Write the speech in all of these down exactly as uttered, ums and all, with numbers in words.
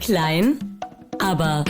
Klein, aber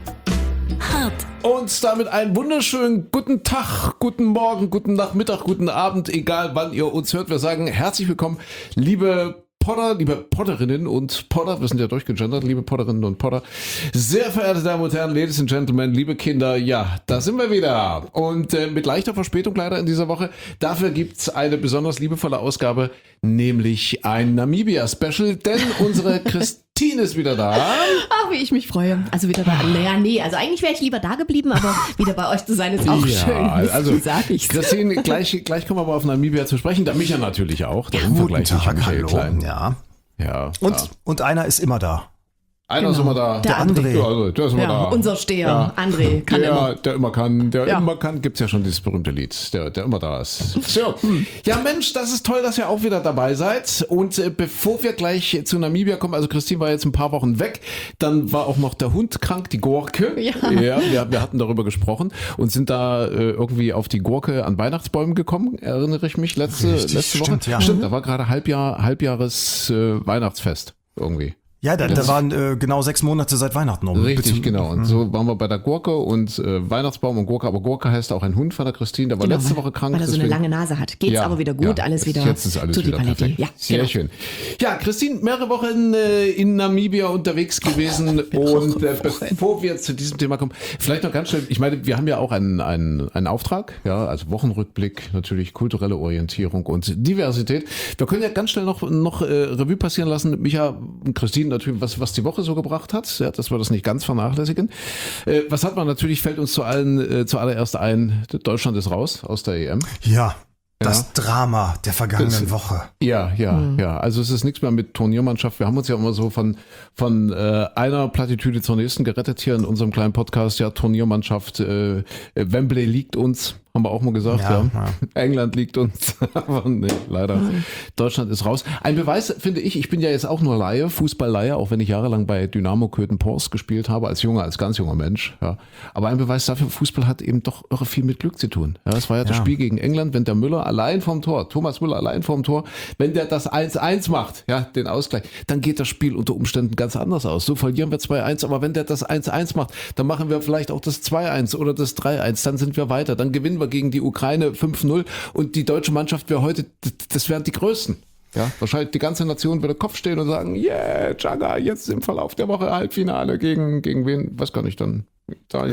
hart. Und damit einen wunderschönen guten Tag, guten Morgen, guten Nachmittag, guten Abend, egal wann ihr uns hört. Wir sagen herzlich willkommen, liebe Podder, liebe Podderinnen und Podder, wir sind ja durchgegendert, liebe Podderinnen und Podder. Sehr verehrte Damen und Herren, Ladies and Gentlemen, liebe Kinder, ja, da sind wir wieder. Und äh, mit leichter Verspätung leider in dieser Woche. Dafür gibt's eine besonders liebevolle Ausgabe, nämlich ein Namibia-Special, denn unsere Christine ist wieder da. Ach, wie ich mich freue. Also wieder bei, naja, nee, also eigentlich wäre ich lieber da geblieben, aber wieder bei euch zu sein ist auch ja, schön. Also, wie sag ich's? Christine, gleich, gleich kommen wir mal auf Namibia zu sprechen. Der Micha natürlich auch. Der Ja, unvergleichliche Michael hallo. Klein. Ja. Ja. Und, ja. und einer ist immer da. Einer ist Genau. immer da. Der André. Ja, also, der ist immer Ja, da. unser Steher, Ja. André, kann der, immer. Der immer kann, der Ja. immer kann, gibt's ja schon dieses berühmte Lied, der, der immer da ist. So. Ja Mensch, das ist toll, dass ihr auch wieder dabei seid. Und äh, bevor wir gleich zu Namibia kommen, also Christine war jetzt ein paar Wochen weg, dann war auch noch der Hund krank, die Gurke. Ja. ja wir, wir hatten darüber gesprochen und sind da äh, irgendwie auf die Gurke an Weihnachtsbäumen gekommen, erinnere ich mich, letzte, Richtig, letzte Woche. stimmt, ja. Stimmt, da war gerade Halbjahr, Halbjahres äh, Weihnachtsfest irgendwie. Ja, da, da waren äh, genau sechs Monate seit Weihnachten um. Richtig, Bitte- genau. Und so waren wir bei der Gurke und äh, Weihnachtsbaum und Gurke. Aber Gurke heißt auch ein Hund von der Christine. Der war Genau, letzte Woche krank. weil er so eine deswegen- lange Nase hat. Geht's Ja, aber wieder gut, ja, alles jetzt- wieder Jetzt ist alles tutti wieder paletti. perfekt. Ja, Sehr genau. schön. Ja, Christine, mehrere Wochen äh, in Namibia unterwegs gewesen. Und äh, bevor wir zu diesem Thema kommen, vielleicht noch ganz schnell, ich meine, wir haben ja auch einen, einen, einen Auftrag, ja, also Wochenrückblick, natürlich kulturelle Orientierung und Diversität. Wir können ja ganz schnell noch, noch äh, Revue passieren lassen, Micha und Christine natürlich, was, was die Woche so gebracht hat. Ja, dass wir das nicht ganz vernachlässigen. Äh, was hat man natürlich, fällt uns zu allen äh, zuallererst ein, Deutschland ist raus aus der E M. Ja, das Ja. Drama der vergangenen Das- Woche. Ja, ja, Mhm. ja. Also es ist nichts mehr mit Turniermannschaft. Wir haben uns ja immer so von, von äh, einer Plattitüde zur nächsten gerettet hier in unserem kleinen Podcast. Ja, Turniermannschaft, äh, Wembley liegt uns, haben wir auch mal gesagt. Ja, Ja, ja. England liegt uns. Aber nee, leider. Deutschland ist raus. Ein Beweis finde ich, ich bin ja jetzt auch nur Laie, Fußballleihe, auch wenn ich jahrelang bei Dynamo Köthen-Porst gespielt habe, als junger, als ganz junger Mensch. Ja. Aber ein Beweis dafür, Fußball hat eben doch irre viel mit Glück zu tun. Ja, das war ja, das Ja. Spiel gegen England, wenn der Müller allein vom Tor, Thomas Müller allein vom Tor, wenn der das eins eins macht, ja, den Ausgleich, dann geht das Spiel unter Umständen ganz anders aus. So verlieren wir zwei eins, aber wenn der das eins eins macht, dann machen wir vielleicht auch das zwei eins oder das drei eins, dann sind wir weiter, dann gewinnen wir gegen die Ukraine fünf null und die deutsche Mannschaft wäre heute, das wären die Größten. Ja, wahrscheinlich die ganze Nation würde Kopf stehen und sagen, yeah, Chaga, jetzt im Verlauf der Woche Halbfinale gegen, gegen wen, was kann ich dann? Italien?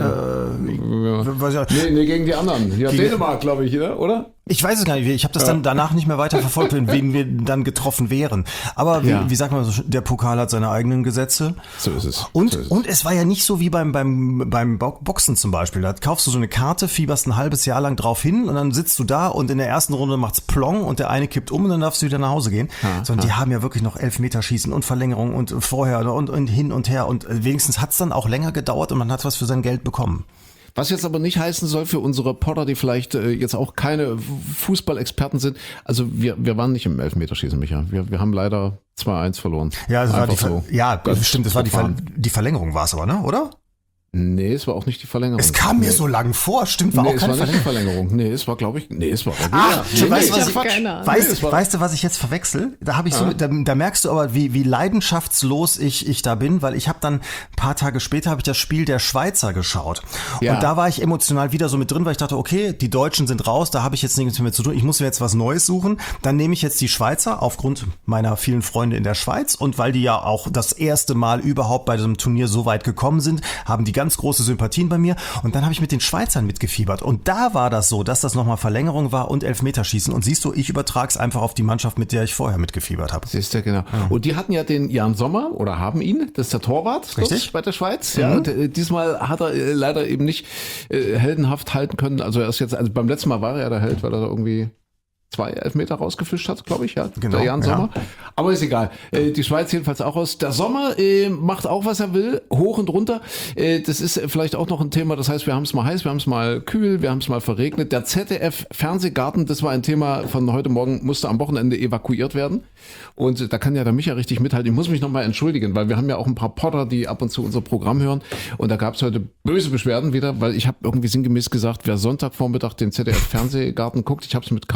ja. Weiß ja- Nee, nee, gegen die anderen. Ja, Gegen- Dänemark, glaube ich, oder? Ich weiß es gar nicht. Ich habe das dann danach nicht mehr weiter verfolgt, in wen wir dann getroffen wären. Aber wie, Ja. wie sagt man so, der Pokal hat seine eigenen Gesetze. So ist es. Und, so ist es. und es war ja nicht so wie beim, beim, beim Bo- Boxen zum Beispiel. Da kaufst du so eine Karte, fieberst ein halbes Jahr lang drauf hin und dann sitzt du da und in der ersten Runde macht's Plong und der eine kippt um und dann darfst du wieder nach Hause gehen. Sondern die haben ja wirklich noch Elfmeterschießen und Verlängerung und vorher und, und hin und her und wenigstens hat's dann auch länger gedauert und man hat was für sein Geld bekommen. Was jetzt aber nicht heißen soll für unsere Podder, die vielleicht äh, jetzt auch keine Fußballexperten sind. Also wir, wir waren nicht im Elfmeterschießen, Micha. Wir, wir haben leider zwei eins verloren. Ja, das war die, Einfach Ver so. ja Ganz stimmt, das war die, Ver profan. die Verlängerung war es aber, ne? Oder? Nee, es war auch nicht die Verlängerung. Es kam mir nee. so lang vor, stimmt, war Nee, auch es keine war nicht die Verlängerung. Verlängerung. Nee, es war, glaube ich, nee, es war Ah, nee, weißt, nee, du, was Quatsch. ich, keine Ahnung. weißt, Nee, es war- weißt du, was ich jetzt verwechsel? Da habe ich so, da, da merkst du aber, wie, wie leidenschaftslos ich, ich da bin, weil ich habe dann ein paar Tage später habe ich das Spiel der Schweizer geschaut. Ja. Und da war ich emotional wieder so mit drin, weil ich dachte, okay, die Deutschen sind raus, da habe ich jetzt nichts mehr zu tun. Ich muss mir jetzt was Neues suchen. Dann nehme ich jetzt die Schweizer aufgrund meiner vielen Freunde in der Schweiz und weil die ja auch das erste Mal überhaupt bei diesem Turnier so weit gekommen sind, haben die ganz große Sympathien bei mir. Und dann habe ich mit den Schweizern mitgefiebert. Und da war das so, dass das nochmal Verlängerung war und Elfmeterschießen. Und siehst du, ich übertrag's einfach auf die Mannschaft, mit der ich vorher mitgefiebert habe. Siehst du, genau. Und die hatten ja den Jan Sommer oder haben ihn, das ist der Torwart dort Richtig. bei der Schweiz. Ja, und äh, diesmal hat er äh, leider eben nicht äh, heldenhaft halten können. Also er ist jetzt, also beim letzten Mal war er ja der Held, weil er da irgendwie zwei Elfmeter rausgefischt hat, glaube ich, ja. Genau, Der Jan ja. Sommer. Aber ist egal. Äh, die Schweiz jedenfalls auch aus. Der Sommer äh, macht auch, was er will, hoch und runter. Äh, das ist vielleicht auch noch ein Thema. Das heißt, wir haben es mal heiß, wir haben es mal kühl, wir haben es mal verregnet. Der Z D F-Fernsehgarten, das war ein Thema von heute Morgen, musste am Wochenende evakuiert werden. Und da kann ja der Micha richtig mithalten. Ich muss mich nochmal entschuldigen, weil wir haben ja auch ein paar Podder, die ab und zu unser Programm hören. Und da gab es heute böse Beschwerden wieder, weil ich habe irgendwie sinngemäß gesagt, wer Sonntagvormittag den Z D F-Fernsehgarten guckt, ich habe es mit Karl Lagerfeld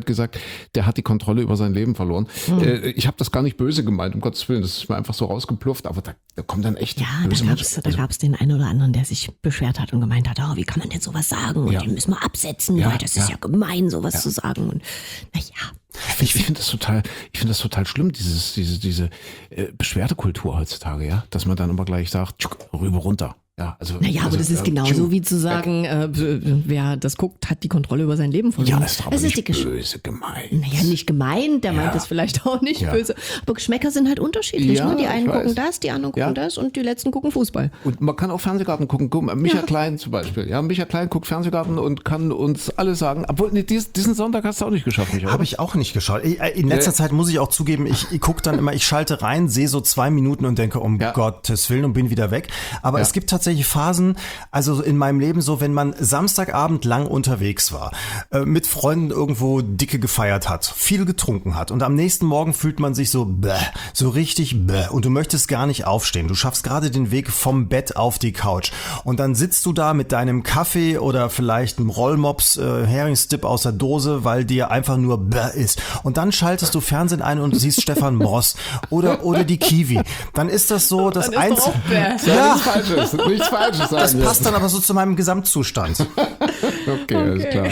Zeit gesagt, der hat die Kontrolle über sein Leben verloren. Mhm. Äh, ich habe das gar nicht böse gemeint, um Gottes Willen, das ist mir einfach so rausgeplufft, aber da, da kommen dann echt ja, böse da gab's, Menschen. Da gab es den einen oder anderen, der sich beschwert hat und gemeint hat, oh, wie kann man denn sowas sagen und ja. den müssen wir absetzen, ja, weil das ja. ist ja gemein, sowas ja. zu sagen. Und naja. Ich, ich finde das total, ich finde das total schlimm, dieses, diese, diese äh, Beschwerdekultur heutzutage, ja, dass man dann immer gleich sagt, tschuk, rüber runter. Ja, also, Naja, also, aber das ist äh, genauso tschuk, wie zu sagen, äh, wer das guckt, hat die Kontrolle über sein Leben verloren. Ja, das ist aber das nicht ist die Gesch- böse gemeint. Naja, nicht gemeint, der Ja. meint das vielleicht auch nicht Ja. böse. Aber Geschmäcker sind halt unterschiedlich. Ja, ne? Die einen ich weiß. gucken das, die anderen gucken Ja. das und die letzten gucken Fußball. Und man kann auch Fernsehgarten gucken. Guck mal, Micha Ja. Klein zum Beispiel. Ja, Micha Klein guckt Fernsehgarten und kann uns alles sagen. Obwohl, nee, dies, diesen Sonntag hast du auch nicht geschafft, Micha. Habe ich auch nicht geschaut. Ich- In letzter Nee. Zeit muss ich auch zugeben, ich, ich gucke dann immer, ich schalte rein, sehe so zwei Minuten und denke, um Ja. Gottes Willen und bin wieder weg. Aber Ja. es gibt tatsächlich Phasen, also in meinem Leben so, wenn man Samstagabend lang unterwegs war, äh, mit Freunden irgendwo dicke gefeiert hat, viel getrunken hat und am nächsten Morgen fühlt man sich so bäh, so richtig bäh und du möchtest gar nicht aufstehen. Du schaffst gerade den Weg vom Bett auf die Couch und dann sitzt du da mit deinem Kaffee oder vielleicht einem Rollmops, äh, Heringsdip aus der Dose, weil dir einfach nur bäh ist. Und dann schaltest du Fernsehen ein und siehst Stefan Moss oder, oder die Kiwi. Dann ist das so das Dann ist doch Einzige. auch bäh. Ja, nichts Falsches, nichts Falsches sagen. Das wir. passt dann aber so zu meinem Gesamtzustand. Okay, alles klar.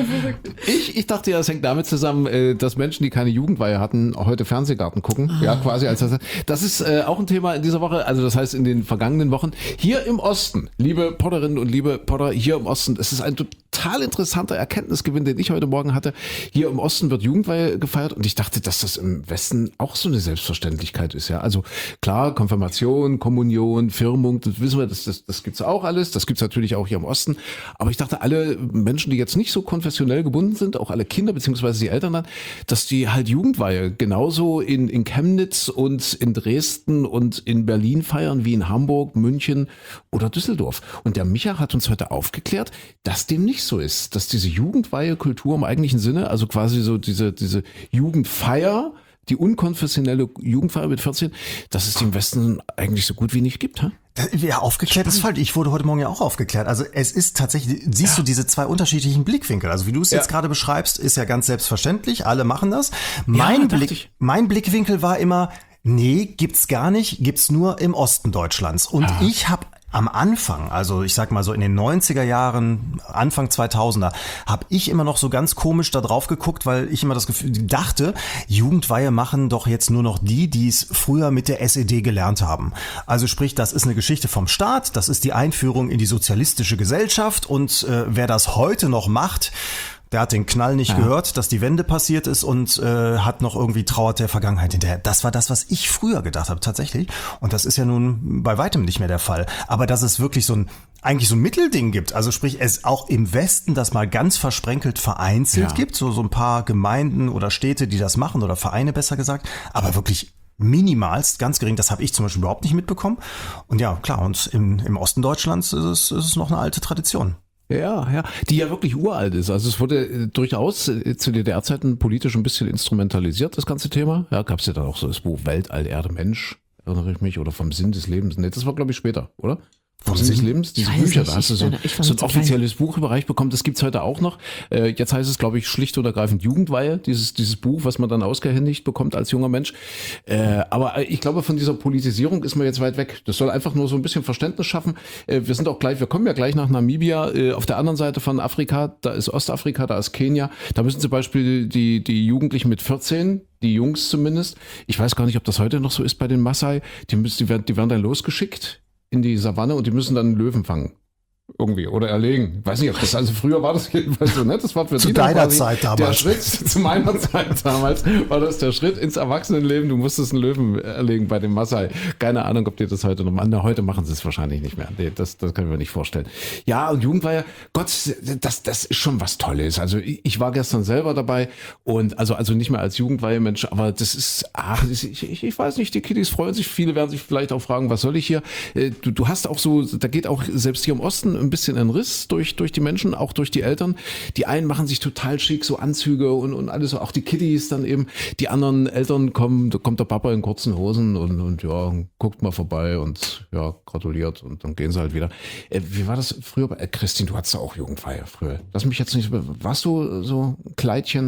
Ich, ich dachte ja, es hängt damit zusammen, äh, dass Menschen, die keine Jugendweihe hatten, heute Fernsehgarten gucken. Ja, quasi als das. Das ist äh, auch ein Thema in dieser Woche, also das heißt in den vergangenen Wochen. Hier im Osten, liebe Potterinnen und liebe Potter, hier im Osten, es ist ein total interessanter Erkenntnisgewinn, den ich heute Morgen hatte. Hier im Osten wird Jugendweihe gefeiert und ich dachte, dass das im Westen auch so eine Selbstverständlichkeit ist. Ja, also klar, Konfirmation, Kommunion, Firmung, das wissen wir, das, das, das gibt's auch alles. Das gibt's natürlich auch hier im Osten. Aber ich dachte, alle Menschen, die jetzt nicht so konfessionell gebunden sind, auch alle Kinder beziehungsweise die Eltern dann, dass die halt Jugendweihe genauso in, in Chemnitz und in Dresden und in Berlin feiern wie in Hamburg, München oder Düsseldorf. Und der Micha hat uns heute aufgeklärt, dass dem nicht so ist, dass diese Jugendweihe-Kultur im eigentlichen Sinne, also quasi so diese, diese Jugendfeier, die unkonfessionelle Jugendfeier mit vierzehn, dass es die im Westen eigentlich so gut wie nicht gibt, ha? Ja, aufgeklärt ist falsch. Ich wurde heute Morgen ja auch aufgeklärt. Also es ist tatsächlich, siehst du diese zwei unterschiedlichen Blickwinkel. Also wie du es jetzt Ja. gerade beschreibst, ist ja ganz selbstverständlich. Alle machen das. Mein dachte Blick, ich. mein Blickwinkel war immer, nee, gibt's gar nicht, gibt's nur im Osten Deutschlands. Und Ah. ich habe am Anfang, also ich sag mal so in den neunziger Jahren, Anfang zweitausender, habe ich immer noch so ganz komisch da drauf geguckt, weil ich immer das Gefühl dachte, Jugendweihe machen doch jetzt nur noch die, die es früher mit der S E D gelernt haben. Also sprich, das ist eine Geschichte vom Staat, das ist die Einführung in die sozialistische Gesellschaft und äh, wer das heute noch macht, der hat den Knall nicht Ja. gehört, dass die Wende passiert ist und äh, hat noch irgendwie trauert der Vergangenheit hinterher. Das war das, was ich früher gedacht habe, tatsächlich. Und das ist ja nun bei weitem nicht mehr der Fall. Aber dass es wirklich so ein, eigentlich so ein Mittelding gibt, also sprich, es auch im Westen das mal ganz versprenkelt vereinzelt Ja. gibt, so, so ein paar Gemeinden oder Städte, die das machen oder Vereine besser gesagt, aber wirklich minimalst, ganz gering, das habe ich zum Beispiel überhaupt nicht mitbekommen. Und ja, klar, und im, im Osten Deutschlands ist es, ist es noch eine alte Tradition. Ja, ja, die ja wirklich uralt ist. Also es wurde äh, durchaus äh, zu D D R-Zeiten politisch ein bisschen instrumentalisiert, das ganze Thema. Ja, gab es ja dann auch so das Buch Weltall, Erde, Mensch, erinnere ich mich, oder vom Sinn des Lebens. Nee, das war, glaube ich, später, oder? Vom Sinn des Lebens, diese weiß es Bücher, nicht. da hast du so, Ich- ich fand so ein es zu offizielles Buch überreicht bekommen, das gibt's heute auch noch. Äh, jetzt heißt es, glaube ich, schlicht und ergreifend Jugendweihe, dieses, dieses Buch, was man dann ausgehändigt bekommt als junger Mensch. Äh, aber ich glaube, von dieser Politisierung ist man jetzt weit weg. Das soll einfach nur so ein bisschen Verständnis schaffen. Äh, wir sind auch gleich, wir kommen ja gleich nach Namibia. Äh, auf der anderen Seite von Afrika, da ist Ostafrika, da ist Kenia. Da müssen zum Beispiel die, die Jugendlichen mit vierzehn, die Jungs zumindest, ich weiß gar nicht, ob das heute noch so ist bei den Maasai, die, müssen, die, werden, die werden dann losgeschickt in die Savanne und die müssen dann einen Löwen fangen. Irgendwie, oder erlegen. Ich weiß nicht, ob das, also früher war das jedenfalls so, ne? Das war für Zu die dann deiner quasi Zeit damals. Der Schritt, zu meiner Zeit damals, war das der Schritt ins Erwachsenenleben. Du musstest einen Löwen erlegen bei den Maasai. Keine Ahnung, ob die das heute noch machen. Na, heute machen sie es wahrscheinlich nicht mehr. Nee, das, das kann ich mir nicht vorstellen. Ja, und Jugendweihe, Gott, das, das ist schon was Tolles. Also ich, ich war gestern selber dabei und also, also nicht mehr als Jugendweihe-Mensch, aber das ist, ach, das, ich, ich, ich weiß nicht, die Kiddies freuen sich. Viele werden sich vielleicht auch fragen, was soll ich hier? Du, du hast auch so, da geht auch selbst hier im Osten ein bisschen ein Riss durch, durch die Menschen, auch durch die Eltern. Die einen machen sich total schick, so Anzüge und, und alles, auch die Kiddies dann eben. Die anderen Eltern kommen, da kommt der Papa in kurzen Hosen und, und ja, guckt mal vorbei und ja, gratuliert und dann gehen sie halt wieder. Äh, wie war das früher? Äh, Christine, du hattest ja auch Jugendweihe früher. Lass mich jetzt nicht, warst du so ein Kleidchen?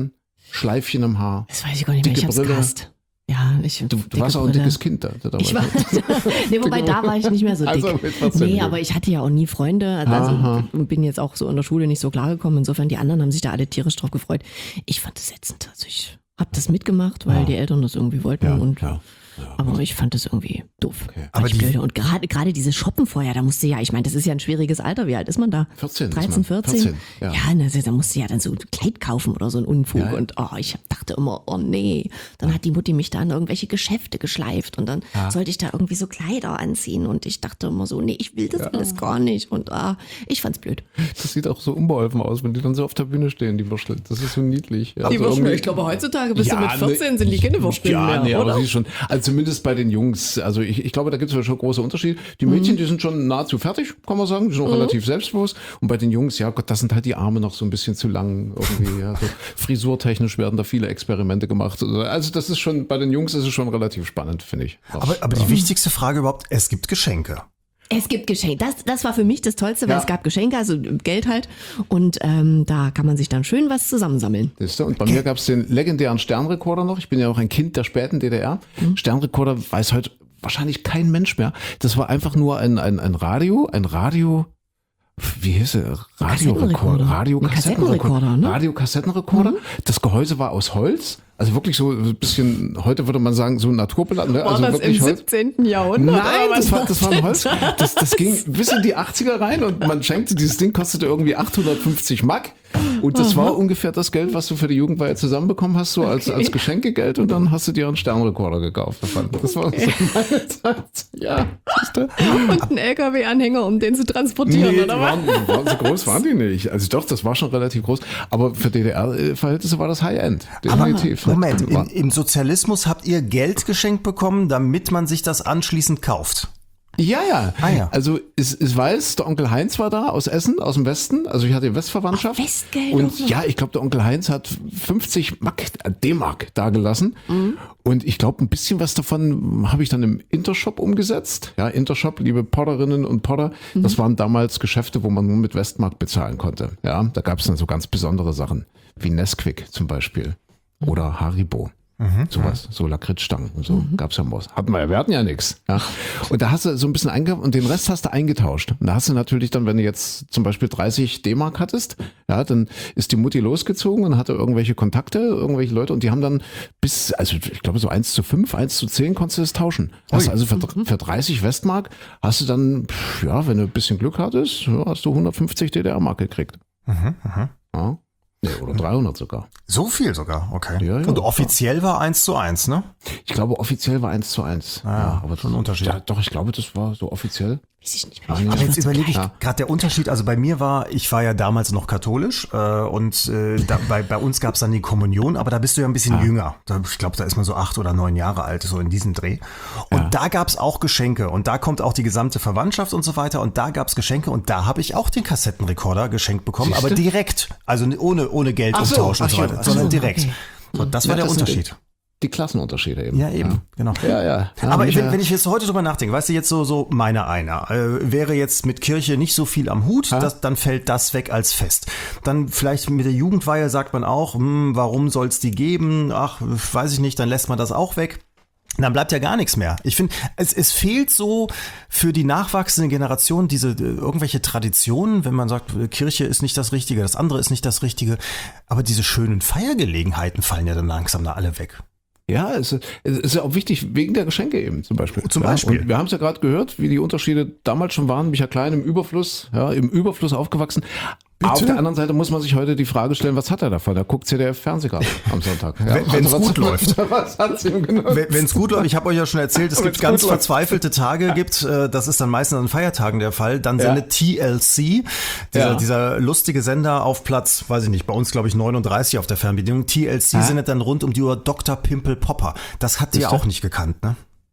Schleifchen im Haar. Das weiß ich gar nicht mehr, ich Dicke hab's Brille. gehasst. Ja, ich, Du, du warst auch ein dickes Kind da. da Ich war, nee, wobei da war ich nicht mehr so dick. Also mit vierzehn nee, dick. aber ich hatte ja auch nie Freunde. Also, Aha. also bin jetzt auch so in der Schule nicht so klargekommen. Insofern, die anderen haben sich da alle tierisch drauf gefreut. Ich fand das ätzend. Also ich habe das mitgemacht, weil Ja. die Eltern das irgendwie wollten. Ja, und, ja. Aber ich fand das irgendwie doof. Okay. Aber Aber die- blöde. Und gerade gerade dieses Shoppen vorher, da musste ja, ich meine, das ist ja ein schwieriges Alter. Wie alt ist man da? vierzehn ist dreizehn, man. vierzehn? vierzehn, ja. Ja, ne, da musste ja dann so ein Kleid kaufen oder so ein Unfug. Ja, ja. Und oh, ich dachte immer, oh nee. Dann hat die Mutti mich da in irgendwelche Geschäfte geschleift und dann sollte ich da irgendwie so Kleider anziehen. Und ich dachte immer so, nee, ich will das alles gar nicht. Und ah, ich fand's blöd. Das sieht auch so unbeholfen aus, wenn die dann so auf der Bühne stehen, die Würstel. Das ist so niedlich. Ja, Die so Würstel, irgendwie- ich glaube, heutzutage bist Ja, du mit vierzehn, ne- sind die keine Würstel ja, mehr, nee, oder? aber sie schon. Also zumindest bei den Jungs. Also ich, ich glaube, da gibt es schon große Unterschiede. Die Mädchen, die sind schon nahezu fertig, kann man sagen. Die sind auch relativ selbstbewusst. Und bei den Jungs, ja Gott, da sind halt die Arme noch so ein bisschen zu lang irgendwie. Ja, so frisurtechnisch werden da viele Experimente gemacht. Also das ist schon, bei den Jungs ist es schon relativ spannend, finde ich. Aber, aber die wichtigste Frage überhaupt, es gibt Geschenke. Es gibt Geschenke. Das, das war für mich das Tollste, weil Ja. es gab Geschenke, also Geld halt. Und ähm, da kann man sich dann schön was zusammensammeln. Siehst du? Und bei mir gab es den legendären Sternrekorder noch. Ich bin ja auch ein Kind der späten D D R. Mhm. Sternrekorder weiß heute wahrscheinlich kein Mensch mehr. Das war einfach nur ein, ein, ein Radio, ein Radio, wie hieß er? Radiorekorder. Kassettenrekorder. Radio Ein Kassettenrekorder, ne? Radiokassettenrekorder. Das Gehäuse war aus Holz. Also wirklich so ein bisschen, heute würde man sagen, so naturbeladen. Ne? Also wirklich Holz. siebzehnten Jahrhundert? Nein, das war, das war ein Holz. Das, das ging bis in die achtziger rein und man schenkte, dieses Ding kostete irgendwie achthundertfünfzig Mark. Und das war ungefähr das Geld, was du für die Jugendweihe zusammenbekommen hast, so als, als Geschenkegeld. Und dann hast du dir einen Sternrekorder gekauft davon. Das war so meine Zeit. Ja, siehst du? Und ein L K W-Anhänger, um den zu transportieren, Nee, die oder was? waren, waren so groß waren die nicht. Also doch, das war schon relativ groß. Aber für D D R-Verhältnisse war das High-End. Definitiv. Moment, War- in, im Sozialismus habt ihr Geld geschenkt bekommen, damit man sich das anschließend kauft. Ja, ja. Ah, ja. Also es, es weiß, der Onkel Heinz war da aus Essen, aus dem Westen. Also ich hatte Westverwandtschaft. Ach, Westgeld Und auch noch. ja, ich glaube, der Onkel Heinz hat fünfzig Mark, äh, D-Mark dagelassen. Mhm. Und ich glaube, ein bisschen was davon habe ich dann im Intershop umgesetzt. Ja, Intershop, liebe Potterinnen und Potter, Mhm. das waren damals Geschäfte, wo man nur mit Westmark bezahlen konnte. Ja, da gab es dann so ganz besondere Sachen, wie Nesquik zum Beispiel oder Haribo. Sowas, so Lakritzstangen und so gab's ja im Boss. Hatten wir, wir hatten ja nichts. Ja. Und da hast du so ein bisschen eingekauft und den Rest hast du eingetauscht. Und da hast du natürlich dann, wenn du jetzt zum Beispiel dreißig D-Mark hattest, ja, dann ist die Mutti losgezogen und hatte irgendwelche Kontakte, irgendwelche Leute und die haben dann bis, also ich glaube so eins zu fünf, eins zu zehn konntest du das tauschen. Hast du also für, für dreißig Westmark hast du dann, pff, ja, wenn du ein bisschen Glück hattest, ja, hast du hundertfünfzig D D R-Mark gekriegt. Ja. Nee, oder dreihundert sogar. So viel sogar, okay. Ja, ja. Und offiziell war eins zu eins, ne? Ich glaube, offiziell war eins zu eins. ja, aber schon ein Unterschied. Ja, doch, ich glaube, das war so offiziell. Weiß ich nicht mehr. Ah, ja. Aber jetzt überlege ich Ja. gerade der Unterschied, also bei mir war, ich war ja damals noch katholisch äh, und äh, da, bei, bei uns gab es dann die Kommunion, aber da bist du ja ein bisschen jünger. Da, ich glaube, da ist man so acht oder neun Jahre alt, so in diesem Dreh. Und Ja. da gab es auch Geschenke und da kommt auch die gesamte Verwandtschaft und so weiter und da gab es Geschenke und da habe ich auch den Kassettenrekorder geschenkt bekommen, Siehste? aber direkt, also ohne, ohne Geld Ach so, umtauschen und so ach weiter, so, sondern ach so, direkt. okay. Und das war Ja, der das sind Unterschied. Die Klassenunterschiede eben. Ja, eben, genau. Ja, ja. ja Aber mich, wenn, ja. wenn ich jetzt heute drüber nachdenke, weißt du, jetzt so, so meine einer, äh, wäre jetzt mit Kirche nicht so viel am Hut, das, dann fällt das weg als Fest. Dann vielleicht mit der Jugendweihe sagt man auch, hm, warum soll es die geben? Ach, weiß ich nicht, dann lässt man das auch weg. Dann bleibt ja gar nichts mehr. Ich finde, es, es fehlt so für die nachwachsende Generation diese äh, irgendwelche Traditionen, wenn man sagt, äh, Kirche ist nicht das Richtige, das andere ist nicht das Richtige. Aber diese schönen Feiergelegenheiten fallen ja dann langsam da alle weg. Ja, es, es ist ja auch wichtig, wegen der Geschenke eben zum Beispiel. Zum ja, Beispiel. Und wir haben es ja gerade gehört, wie die Unterschiede damals schon waren. Micha Klein im Überfluss, ja, im Überfluss aufgewachsen. Auf der anderen Seite muss man sich heute die Frage stellen, was hat er davon? Er guckt C D F Fernsehgarten am Sonntag. Ja, Wenn- wenn's was- gut läuft. Was hat's ihm genutzt? Wenn es gut läuft, ich habe euch ja schon erzählt, es gibt Wenn's ganz gut läuft. verzweifelte Tage, gibt, äh, das ist dann meistens an Feiertagen der Fall, dann sendet T L C, dieser, Ja. dieser lustige Sender auf Platz, weiß ich nicht, bei uns glaube ich neununddreißig auf der Fernbedienung, T L C Ja. sendet dann rund um die Uhr Doktor Pimple Popper. Das habt ihr Siehste? auch nicht gekannt, ne?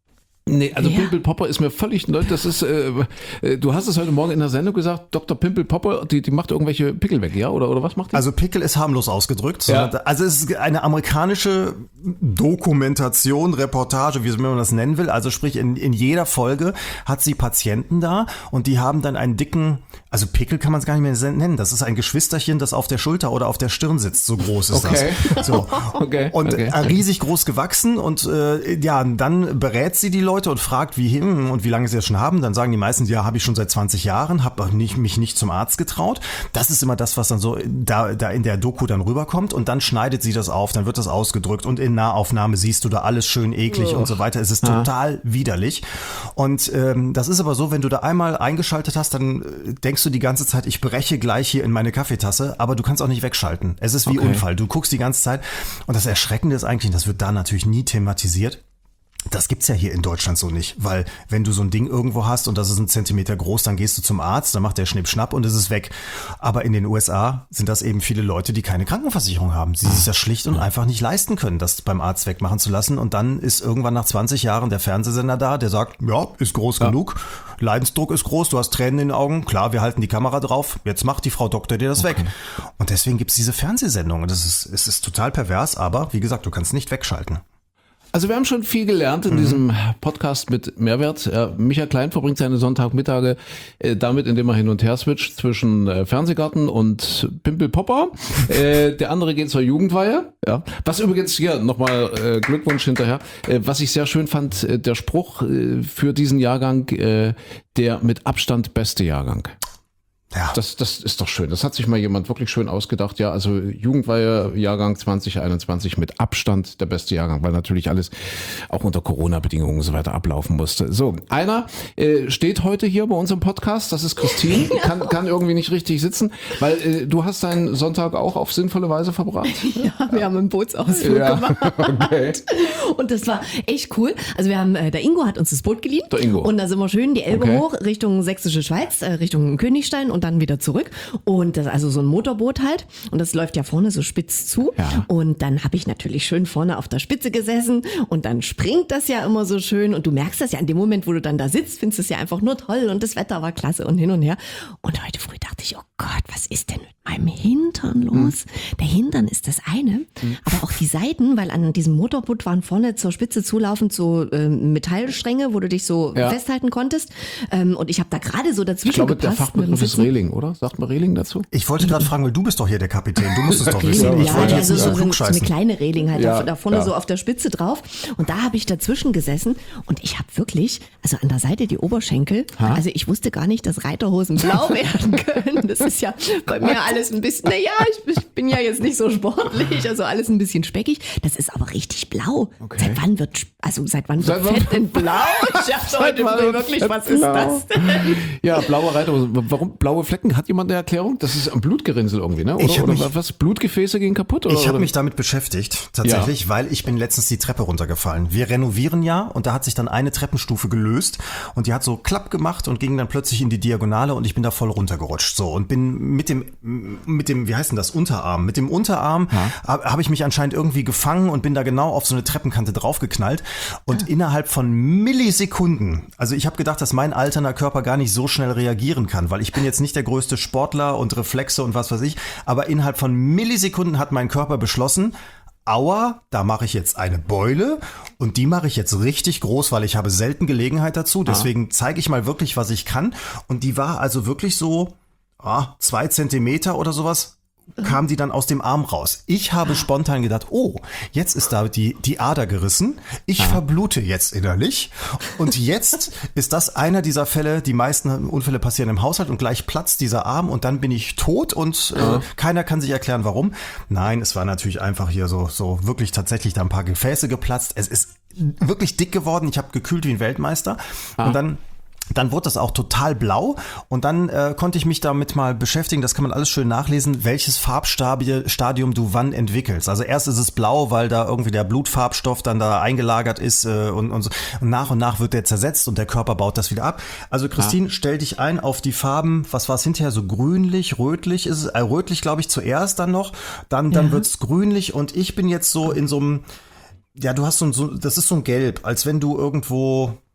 Nee, also Wer? Pimpel Popper ist mir völlig neu. Das ist, äh, äh, du hast es heute Morgen in der Sendung gesagt, Doktor Pimpel Popper, die, die macht irgendwelche Pickel weg, ja? Oder, oder was macht die? Also Pickel ist harmlos ausgedrückt. Ja. Also es ist eine amerikanische Dokumentation, Reportage, wie man das nennen will. Also sprich, in, in jeder Folge hat sie Patienten da und die haben dann einen dicken, also Pickel kann man es gar nicht mehr nennen. Das ist ein Geschwisterchen, das auf der Schulter oder auf der Stirn sitzt. So groß ist Okay. das. So. Okay, Und okay. äh, riesig groß gewachsen und äh, ja, dann berät sie die Leute und fragt, wie hin und wie lange sie das schon haben. Dann sagen die meisten, ja, habe ich schon seit zwanzig Jahren, habe nicht, mich nicht zum Arzt getraut. Das ist immer das, was dann so da, da in der Doku dann rüberkommt und dann schneidet sie das auf, dann wird das ausgedrückt und in Nahaufnahme siehst du da alles schön eklig Oh. und so weiter. Es ist total widerlich. Und ähm, das ist aber so, wenn du da einmal eingeschaltet hast, dann äh, denkst du die ganze Zeit, ich breche gleich hier in meine Kaffeetasse, aber du kannst auch nicht wegschalten. Es ist wie Okay. Unfall. Du guckst die ganze Zeit und das Erschreckende ist eigentlich, das wird da natürlich nie thematisiert. Das gibt's ja hier in Deutschland so nicht, weil wenn du so ein Ding irgendwo hast und das ist ein Zentimeter groß, dann gehst du zum Arzt, dann macht der Schnipp-Schnapp und es ist weg. Aber in den U S A sind das eben viele Leute, die keine Krankenversicherung haben, die sich das schlicht und einfach nicht leisten können, das beim Arzt wegmachen zu lassen. Und dann ist irgendwann nach zwanzig Jahren der Fernsehsender da, der sagt, ja, ist groß genug, Leidensdruck ist groß, du hast Tränen in den Augen, klar, wir halten die Kamera drauf, jetzt macht die Frau Doktor dir das weg. Und deswegen gibt's diese Fernsehsendungen. Das ist, es ist total pervers, aber wie gesagt, du kannst nicht wegschalten. Also wir haben schon viel gelernt in Mhm. diesem Podcast mit Mehrwert. Ja, Michael Klein verbringt seine Sonntagmittage äh, damit, indem er hin und her switcht zwischen äh, Fernsehgarten und Pimpel Popper. äh, der andere geht zur Jugendweihe. Ja. Was übrigens hier nochmal äh, Glückwunsch hinterher. Äh, was ich sehr schön fand, äh, der Spruch äh, für diesen Jahrgang, äh, der mit Abstand beste Jahrgang. Ja. Das, das ist doch schön. Das hat sich mal jemand wirklich schön ausgedacht. Ja, also Jugendweihe Jahrgang zwanzig einundzwanzig mit Abstand der beste Jahrgang, weil natürlich alles auch unter Corona-Bedingungen und so weiter ablaufen musste. So, einer äh, steht heute hier bei uns im Podcast. Das ist Christine. Kann, kann irgendwie nicht richtig sitzen, weil äh, du hast deinen Sonntag auch auf sinnvolle Weise verbracht. Ja, wir haben einen Bootsausflug Ja, gemacht. okay. Und das war echt cool. Also wir haben, äh, der Ingo hat uns das Boot geliehen. Der Ingo. Und da sind wir schön die Elbe Okay. hoch Richtung Sächsische Schweiz, äh, Richtung Königstein und dann wieder zurück. Und das also so ein Motorboot halt. Und das läuft ja vorne so spitz zu. Ja. Und dann habe ich natürlich schön vorne auf der Spitze gesessen. Und dann springt das ja immer so schön. Und du merkst das ja in dem Moment, wo du dann da sitzt, findest du es ja einfach nur toll. Und das Wetter war klasse und hin und her. Und heute früh dachte ich, oh Gott, was ist denn mit meinem Hintern los? Hm. Der Hintern ist das eine. Hm. Aber auch die Seiten, weil an diesem Motorboot waren vorne zur Spitze zulaufend so ähm, Metallstränge, wo du dich so Ja. festhalten konntest. Ähm, und ich habe da gerade so dazwischen Ich glaube, der gepasst. mit dem Fachbegriff ist Sitzen. Reling, oder? Sagt man Reling dazu? Ich wollte gerade fragen, weil du bist doch hier der Kapitän, du musst es doch wissen. Reling, Ich ja, wollte ja, jetzt so, nicht so, so so, so eine klugscheißen. kleine Reling halt, Ja, da, da vorne ja. so auf der Spitze drauf. Und da habe ich dazwischen gesessen und ich habe wirklich, also an der Seite die Oberschenkel, Ha? also ich wusste gar nicht, dass Reiterhosen blau werden können. Das ist ja bei mir alles ein bisschen, naja, ich, ich bin ja jetzt nicht so sportlich, also alles ein bisschen speckig. Das ist aber richtig blau. Okay. Seit wann wird, also seit wann Seit wird wann- Fett denn blau? Ich dachte heute wann früh wird wirklich, Fett was ist blau? das denn? Ja, blaue Reiterhose. Warum blaue Flecken? Hat jemand eine Erklärung? Das ist am Blutgerinnsel irgendwie, ne? Oder, Ich hab oder mich- was? Blutgefäße gehen kaputt? Oder, Ich habe oder? mich damit beschäftigt, tatsächlich, weil ich bin letztens die Treppe runtergefallen. Wir renovieren ja und da hat sich dann eine Treppenstufe gelöst und die hat so klapp gemacht und ging dann plötzlich in die Diagonale und ich bin da voll runtergerutscht. So und bin mit dem, mit dem, wie heißt denn das, Unterarm? Mit dem Unterarm habe hab ich mich anscheinend irgendwie gefangen und bin da genau auf so eine Treppenkante draufgeknallt und innerhalb von Millisekunden, also ich habe gedacht, dass mein alternder Körper gar nicht so schnell reagieren kann, weil ich bin jetzt nicht der größte Sportler und Reflexe und was weiß ich, aber innerhalb von Millisekunden hat mein Körper beschlossen, aua, da mache ich jetzt eine Beule und die mache ich jetzt richtig groß, weil ich habe selten Gelegenheit dazu, deswegen zeige ich mal wirklich, was ich kann und die war also wirklich so ah, zwei Zentimeter oder sowas, kam die dann aus dem Arm raus. Ich habe spontan gedacht, oh, jetzt ist da die, die Ader gerissen. Ich verblute jetzt innerlich. Und jetzt ist das einer dieser Fälle, die meisten Unfälle passieren im Haushalt und gleich platzt dieser Arm und dann bin ich tot und äh, keiner kann sich erklären, warum. Nein, es war natürlich einfach hier so, so wirklich tatsächlich da ein paar Gefäße geplatzt. Es ist wirklich dick geworden. Ich habe gekühlt wie ein Weltmeister. Und dann Dann wurde das auch total blau und dann äh, konnte ich mich damit mal beschäftigen, das kann man alles schön nachlesen, welches Farbstadium du wann entwickelst. Also erst ist es blau, weil da irgendwie der Blutfarbstoff dann da eingelagert ist äh, und, und, so. Und nach und nach wird der zersetzt und der Körper baut das wieder ab. Also Christine, stell dich ein auf die Farben, was war es hinterher, so grünlich, rötlich ist es, äh, rötlich glaube ich zuerst dann noch, dann, dann Ja. wird's grünlich und ich bin jetzt so in so einem, ja du hast so ein, so, das ist so ein Gelb, als wenn du irgendwo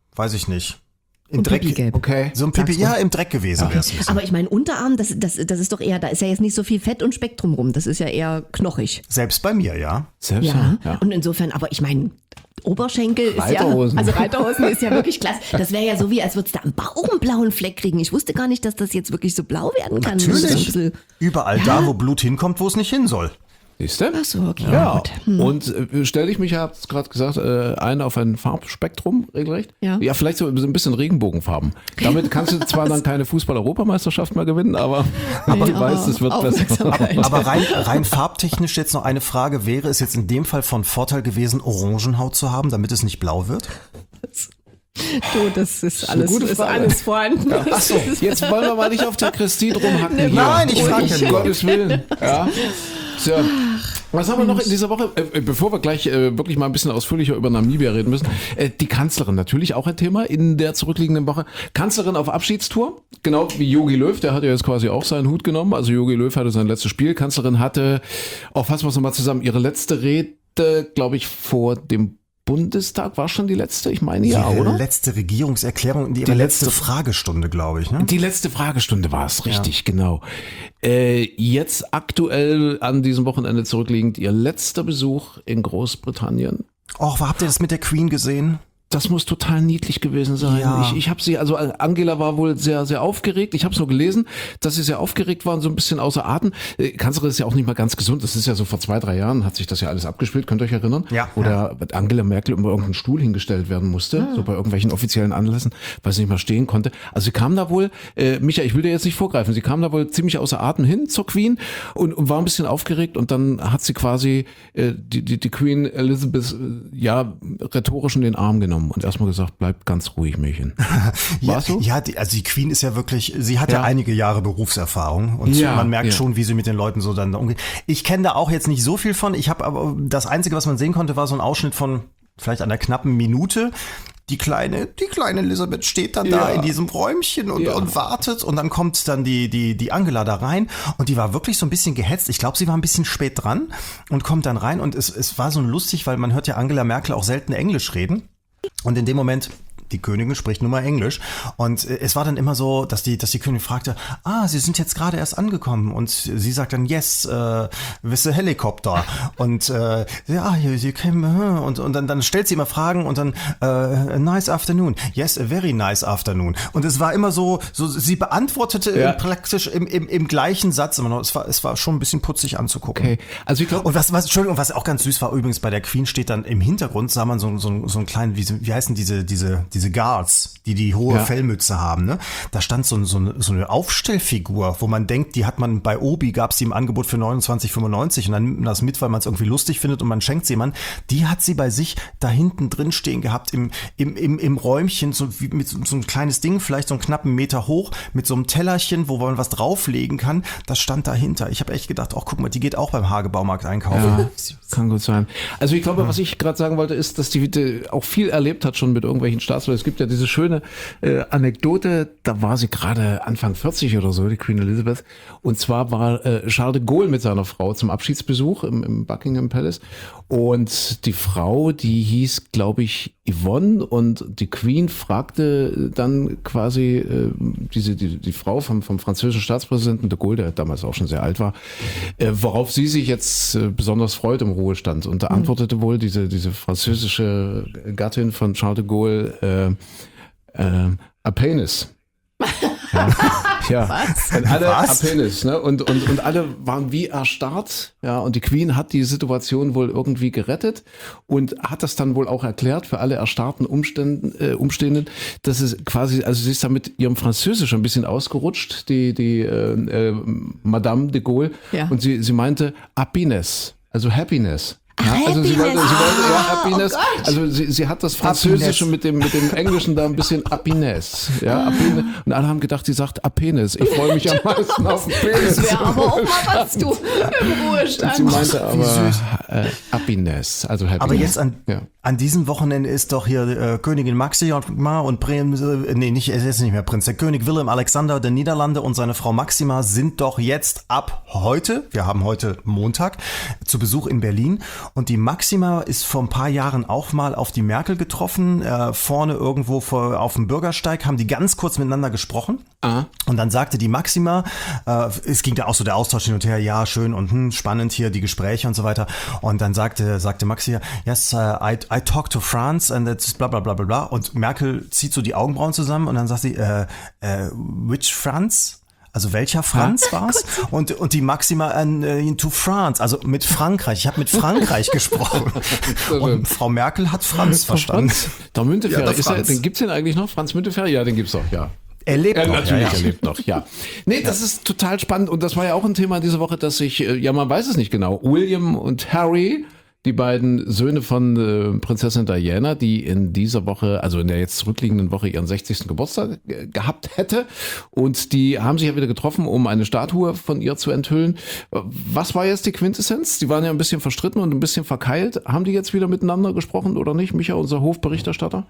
weiß ich nicht. Im Und Dreck. Pipi-Gelb. Okay. So ein Pipi, Sagst du? ja, im Dreck gewesen wäre es. Aber ich meine, Unterarm, das, das, das ist doch eher, da ist ja jetzt nicht so viel Fett und Speck drumrum. Das ist ja eher knochig. Selbst bei mir, ja. Selbst Ja. ja. Und insofern, aber ich meine, Oberschenkel ist Reiterhosen. ja, also Reiterhosen ist ja wirklich klasse. Das wäre ja so wie, als würdest du am Bauch einen blauen Fleck kriegen. Ich wusste gar nicht, dass das jetzt wirklich so blau werden kann. Das ist so ein Natürlich. bisschen- Überall da, wo Blut hinkommt, wo es nicht hin soll. Siehst du? Ach so, okay. Ja, Gut. Hm. und äh, stelle ich mich, ja, hab's gerade gesagt, äh, ein auf ein Farbspektrum, regelrecht. Ja. Ja, vielleicht so ein bisschen Regenbogenfarben. Damit kannst du zwar dann keine Fußball-Europameisterschaft mehr gewinnen, aber, aber du weißt, es wird besser. Aufmerksamkeit. Aber rein, rein farbtechnisch jetzt noch eine Frage. Wäre es jetzt in dem Fall von Vorteil gewesen, Orangenhaut zu haben, damit es nicht blau wird? Du, das ist alles, gute ist Frage. alles vorhanden. Ach so, jetzt wollen wir mal nicht auf der Christine rumhacken hier. Nein, ich frage ja Um nur. Gottes Willen. Ja. So. Was haben wir noch in dieser Woche? Äh, bevor wir gleich äh, wirklich mal ein bisschen ausführlicher über Namibia reden müssen. Äh, die Kanzlerin, natürlich auch ein Thema in der zurückliegenden Woche. Kanzlerin auf Abschiedstour, genau wie Jogi Löw, der hat ja jetzt quasi auch seinen Hut genommen. Also Jogi Löw hatte sein letztes Spiel. Kanzlerin hatte, oh, fassen wir es nochmal zusammen, ihre letzte Rede, glaube ich, vor dem Bundestag. War schon die letzte? Ich meine ja, die oder? letzte Regierungserklärung, die, ihre letzte- letzte Fragestunde, glaube ich. Ne? Die letzte Fragestunde war es, richtig, genau. Äh, jetzt aktuell an diesem Wochenende zurückliegend ihr letzter Besuch in Großbritannien. Och, habt ihr das mit der Queen gesehen? Das muss total niedlich gewesen sein. Ja. Ich, ich habe sie, also Angela war wohl sehr, sehr aufgeregt. Ich habe es nur gelesen, dass sie sehr aufgeregt war und so ein bisschen außer Atem. Äh, Kanzlerin ist ja auch nicht mal ganz gesund. Das ist ja so vor zwei, drei Jahren hat sich das ja alles abgespielt. Könnt ihr euch erinnern? Ja. Wo der Angela Merkel über irgendeinen Stuhl hingestellt werden musste, so bei irgendwelchen offiziellen Anlässen, weil sie nicht mal stehen konnte. Also sie kam da wohl, äh, Micha, ich will dir jetzt nicht vorgreifen, sie kam da wohl ziemlich außer Atem hin zur Queen und, und war ein bisschen aufgeregt und dann hat sie quasi äh, die, die, die Queen Elizabeth äh, ja rhetorisch in den Arm genommen und erstmal gesagt, bleib ganz ruhig, Mädchen. Ja, War's so? ja die, also die Queen ist ja wirklich, sie hat ja, Ja. einige Jahre Berufserfahrung und Ja, man merkt ja. schon, wie sie mit den Leuten so dann umgeht. Ich kenne da auch jetzt nicht so viel von. Ich habe aber, das Einzige, was man sehen konnte, war so ein Ausschnitt von vielleicht einer knappen Minute. Die kleine, die kleine Elisabeth steht dann da Ja. in diesem Räumchen und, Ja. und wartet und dann kommt dann die, die, die Angela da rein und die war wirklich so ein bisschen gehetzt. Ich glaube, sie war ein bisschen spät dran und kommt dann rein und es, es war so lustig, weil man hört ja Angela Merkel auch selten Englisch reden. Und in dem Moment, die Königin spricht nun mal Englisch. Und äh, es war dann immer so, dass die, dass die Königin fragte, ah, Sie sind jetzt gerade erst angekommen. Und sie sagt dann, yes, äh, with a helicopter. Und äh, ja, you, you came, uh, und, und dann, dann stellt sie immer Fragen und dann, äh, nice afternoon. Yes, a very nice afternoon. Und es war immer so, so sie beantwortete Ja. praktisch im, im, im gleichen Satz immer noch. Es war, es war schon ein bisschen putzig anzugucken. Okay, also ich glaube, Und was, was, Entschuldigung, was auch ganz süß war, übrigens bei der Queen steht dann im Hintergrund, sah man so, so, so einen kleinen, wie, wie heißen diese, diese, diese Guards, die die hohe Ja. Fellmütze haben, ne? Da stand so, so, eine, so eine Aufstellfigur, wo man denkt, die hat man bei Obi, gab es die im Angebot für neunundzwanzig fünfundneunzig und dann nimmt man das mit, weil man es irgendwie lustig findet und man schenkt sie jemandem. Die hat sie bei sich da hinten drin stehen gehabt, im, im, im, im Räumchen, so wie mit so, so ein kleines Ding, vielleicht so einen knappen Meter hoch, mit so einem Tellerchen, wo man was drauflegen kann. Das stand dahinter. Ich habe echt gedacht, ach guck mal, die geht auch beim Hagebaumarkt einkaufen. ja, kann gut sein. Also ich glaube, was ich gerade sagen wollte, ist, dass die, die auch viel erlebt hat schon mit irgendwelchen Staatsleuten. Es gibt ja diese schöne äh, Anekdote, da war sie gerade Anfang vierzig oder so, die Queen Elizabeth. Und zwar war äh, Charles de Gaulle mit seiner Frau zum Abschiedsbesuch im, im Buckingham Palace. Und die Frau, die hieß, glaube ich, Yvonne. Und die Queen fragte dann quasi äh, diese die, die Frau vom, vom französischen Staatspräsidenten de Gaulle, der damals auch schon sehr alt war, äh, worauf sie sich jetzt äh, besonders freut im Ruhestand. Und da antwortete wohl diese, diese französische Gattin von Charles de Gaulle, äh, äh, a penis. Ja, ja. Und alle Was? a penis, ne? Und, und, und alle waren wie erstarrt, ja. Und die Queen hat die Situation wohl irgendwie gerettet und hat das dann wohl auch erklärt für alle erstarrten Umständen, äh, Umstehenden, dass es quasi, also sie ist da mit ihrem Französisch ein bisschen ausgerutscht, die, die äh, äh, Madame de Gaulle. Ja. Und sie, sie meinte happiness, also happiness. Ja, also sie wollte, sie Happiness. wollte ja, Ah, Happiness. oh Gott. Also sie, sie hat das Französische mit dem mit dem Englischen da ein bisschen Happiness. Ja, Happiness. Und alle haben gedacht, sie sagt Apenis. Ich freue mich am meisten auf den Penis. Das wäre aber auch mal was, du, im Und Ruhestand. sie meinte aber süß. äh, Happiness, also Happiness. Aber jetzt an, ja. an diesem Wochenende ist doch hier äh, Königin Maxima und Prinz, äh, nee, nicht, es ist nicht mehr Prinz, der König Willem Alexander der Niederlande und seine Frau Maxima sind doch jetzt ab heute, wir haben heute Montag, zu Besuch in Berlin Und die Maxima ist vor ein paar Jahren auch mal auf die Merkel getroffen. Äh, vorne irgendwo vor, auf dem Bürgersteig haben die ganz kurz miteinander gesprochen. Ah. Und dann sagte die Maxima, äh, es ging da auch so der Austausch hin und her, ja, schön und hm, spannend hier, die Gespräche und so weiter. Und dann sagte, sagte Maxima, yes, uh, I, I talk to France and it's bla bla bla bla bla. Und Merkel zieht so die Augenbrauen zusammen und dann sagt sie, äh, äh, which France? Also welcher Franz war's? Und, und die Maxima an äh, into France, also mit Frankreich. Ich habe mit Frankreich gesprochen. Und Frau Merkel hat Franz verstanden. Franz, der Müntefering, Ja, der ist er, Franz. den gibt's den eigentlich noch? Franz Müntefering? Ja, den gibt's doch, ja. Er lebt Ja, noch. natürlich, ja, ja. er lebt noch, ja. Nee, das ist total spannend und das war ja auch ein Thema diese Woche, dass sich, äh, ja, man weiß es nicht genau, William und Harry, die beiden Söhne von äh, Prinzessin Diana, die in dieser Woche, also in der jetzt zurückliegenden Woche ihren sechzigsten Geburtstag äh, gehabt hätte. Und die haben sich ja wieder getroffen, um eine Statue von ihr zu enthüllen. Äh, Was war jetzt die Quintessenz? Die waren ja ein bisschen verstritten und ein bisschen verkeilt. Haben die jetzt wieder miteinander gesprochen oder nicht? Micha, unser Hofberichterstatter?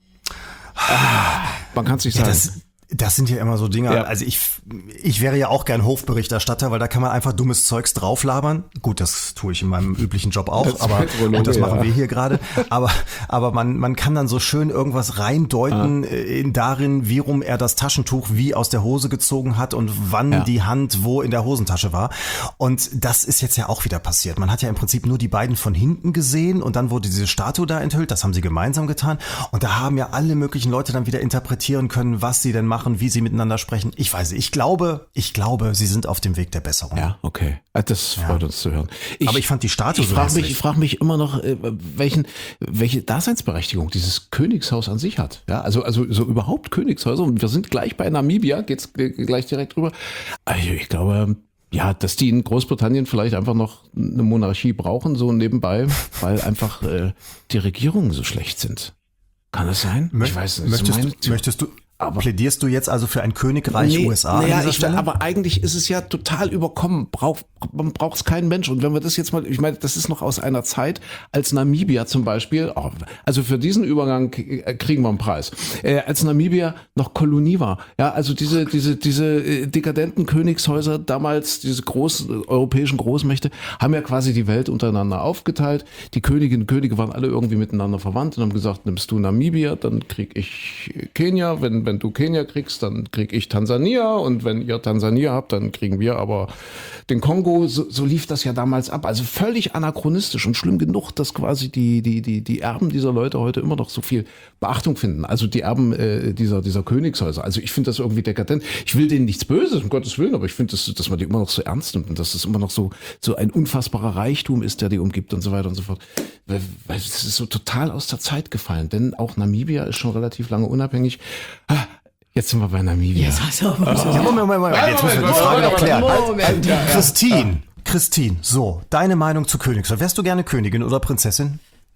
Ah, man kann es nicht Ja, sagen. das, das sind ja immer so Dinge. Ja. Also ich, ich wäre ja auch gern Hofberichterstatter, weil da kann man einfach dummes Zeugs drauflabern. Gut, das tue ich in meinem üblichen Job auch, Als aber Meteorologe, und das machen ja. wir hier gerade. Aber, aber man, man kann dann so schön irgendwas reindeuten in darin, wie rum er das Taschentuch wie aus der Hose gezogen hat und wann Ja. die Hand wo in der Hosentasche war. Und das ist jetzt ja auch wieder passiert. Man hat ja im Prinzip nur die beiden von hinten gesehen und dann wurde diese Statue da enthüllt. Das haben sie gemeinsam getan. Und da haben ja alle möglichen Leute dann wieder interpretieren können, was sie denn machen, wie sie miteinander sprechen. Ich weiß nicht. Ich glaube, ich glaube, sie sind auf dem Weg der Besserung. Ja, okay. Das freut uns zu hören. Aber ich fand die Statue Ich so frage mich, hässlich. ich frage mich immer noch, äh, welchen, welche Daseinsberechtigung dieses Königshaus an sich hat. Ja, also, also so überhaupt Königshäuser. Und wir sind gleich bei Namibia, geht's äh, gleich direkt rüber. Also ich glaube, ja, dass die in Großbritannien vielleicht einfach noch eine Monarchie brauchen, so nebenbei, weil einfach äh, die Regierungen so schlecht sind. Kann das sein? Mö- ich weiß nicht. Möchtest, meine du, möchtest du, Aber- plädierst du jetzt also für ein Königreich U S A an naja, dieser ich, Stelle? aber eigentlich ist es ja total überkommen. Brauch, man braucht es keinen Mensch. Und wenn wir das jetzt mal, ich meine, das ist noch aus einer Zeit, als Namibia zum Beispiel, oh, also für diesen Übergang k- kriegen wir einen Preis, äh, als Namibia noch Kolonie war. Ja, also diese, diese, diese äh, dekadenten Königshäuser damals, diese großen europäischen Großmächte, haben ja quasi die Welt untereinander aufgeteilt. Die Königinnen und Könige waren alle irgendwie miteinander verwandt und haben gesagt, nimmst du Namibia, dann krieg ich Kenia, wenn, wenn du Kenia kriegst, dann krieg ich Tansania und wenn ihr Tansania habt, dann kriegen wir aber den Kongo. So, so lief das ja damals ab. Also völlig anachronistisch und schlimm genug, dass quasi die, die, die, die Erben dieser Leute heute immer noch so viel Beachtung finden. Also die Erben äh, dieser, dieser Königshäuser. Also ich finde das irgendwie dekadent. Ich will denen nichts Böses, um Gottes Willen, aber ich finde, dass, dass man die immer noch so ernst nimmt und dass es immer noch so, so ein unfassbarer Reichtum ist, der die umgibt und so weiter und so fort. Weil, weil es ist so total aus der Zeit gefallen. Denn auch Namibia ist schon relativ lange unabhängig. Ah, Jetzt sind wir bei Namibia. Jetzt hast du aber so. Ja, Moment, Moment, Moment. Jetzt müssen wir die Frage noch klären. Moment. Christine, Christine, so, deine Meinung zu Königshaus. Wärst du gerne Königin oder Prinzessin?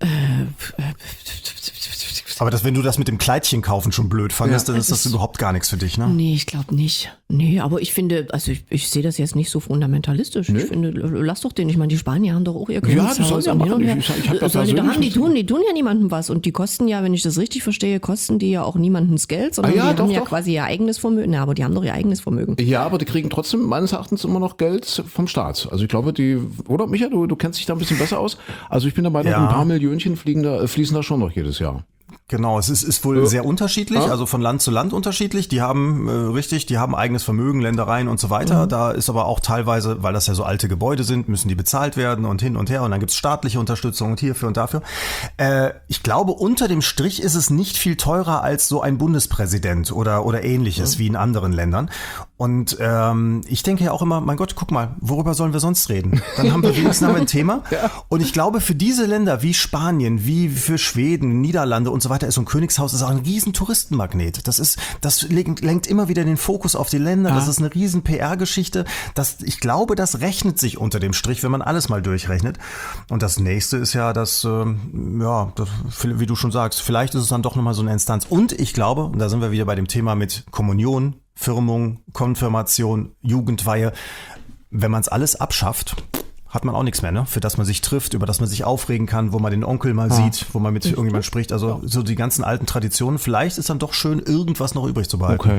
Aber das, wenn du das mit dem Kleidchen kaufen schon blöd fandest, Ja. dann ist das überhaupt gar nichts für dich, ne? Nee, ich glaube nicht. Nee, aber ich finde, also ich, ich sehe das jetzt nicht so fundamentalistisch. Ich finde, lass doch den. Ich meine, die Spanier haben doch auch ihr das sollen Königshaus. sie ja und hin machen. und her. Ich- ich hab da Sollen die, da persönlich haben, die, nichts tun, die tun ja niemandem was. Und die kosten ja, wenn ich das richtig verstehe, kosten die ja auch niemandens Geld, sondern Ah ja, die doch, haben ja doch. quasi ihr eigenes Vermögen. Ja, aber die haben doch ihr eigenes Vermögen. Ja, aber die kriegen trotzdem meines Erachtens immer noch Geld vom Staat. Also ich glaube, die, oder Micha, du, du kennst dich da ein bisschen besser aus. Also ich bin der Meinung, Ja. ein paar Millionchen fliegen da, äh, fließen da schon noch jedes Jahr. Genau, es ist, ist wohl sehr unterschiedlich, Ja. also von Land zu Land unterschiedlich. Die haben, äh, richtig, die haben eigenes Vermögen, Ländereien und so weiter. Mhm. Da ist aber auch teilweise, weil das ja so alte Gebäude sind, müssen die bezahlt werden und hin und her. Und dann gibt's staatliche Unterstützung und hierfür und dafür. Äh, ich glaube, unter dem Strich ist es nicht viel teurer als so ein Bundespräsident oder, oder ähnliches Mhm. wie in anderen Ländern. Und ähm, ich denke ja auch immer, mein Gott, guck mal, worüber sollen wir sonst reden? Dann haben wir wenigstens noch ein Thema. Und ich glaube, für diese Länder wie Spanien, wie für Schweden, Niederlande und so weiter, ist so ein Königshaus ist auch ein riesen Touristenmagnet. Das ist, das lenkt, lenkt immer wieder den Fokus auf die Länder. Das ist eine riesen P R-Geschichte. Das, ich glaube, das rechnet sich unter dem Strich, wenn man alles mal durchrechnet. Und das nächste ist ja, dass, ähm, ja, das, wie du schon sagst, vielleicht ist es dann doch nochmal so eine Instanz. Und ich glaube, und da sind wir wieder bei dem Thema mit Kommunion, Firmung, Konfirmation, Jugendweihe. Wenn man es alles abschafft, hat man auch nichts mehr, ne? Für das man sich trifft, über das man sich aufregen kann, wo man den Onkel mal sieht, wo man mit irgendjemand spricht. Also so die ganzen alten Traditionen. Vielleicht ist dann doch schön, irgendwas noch übrig zu behalten. Okay.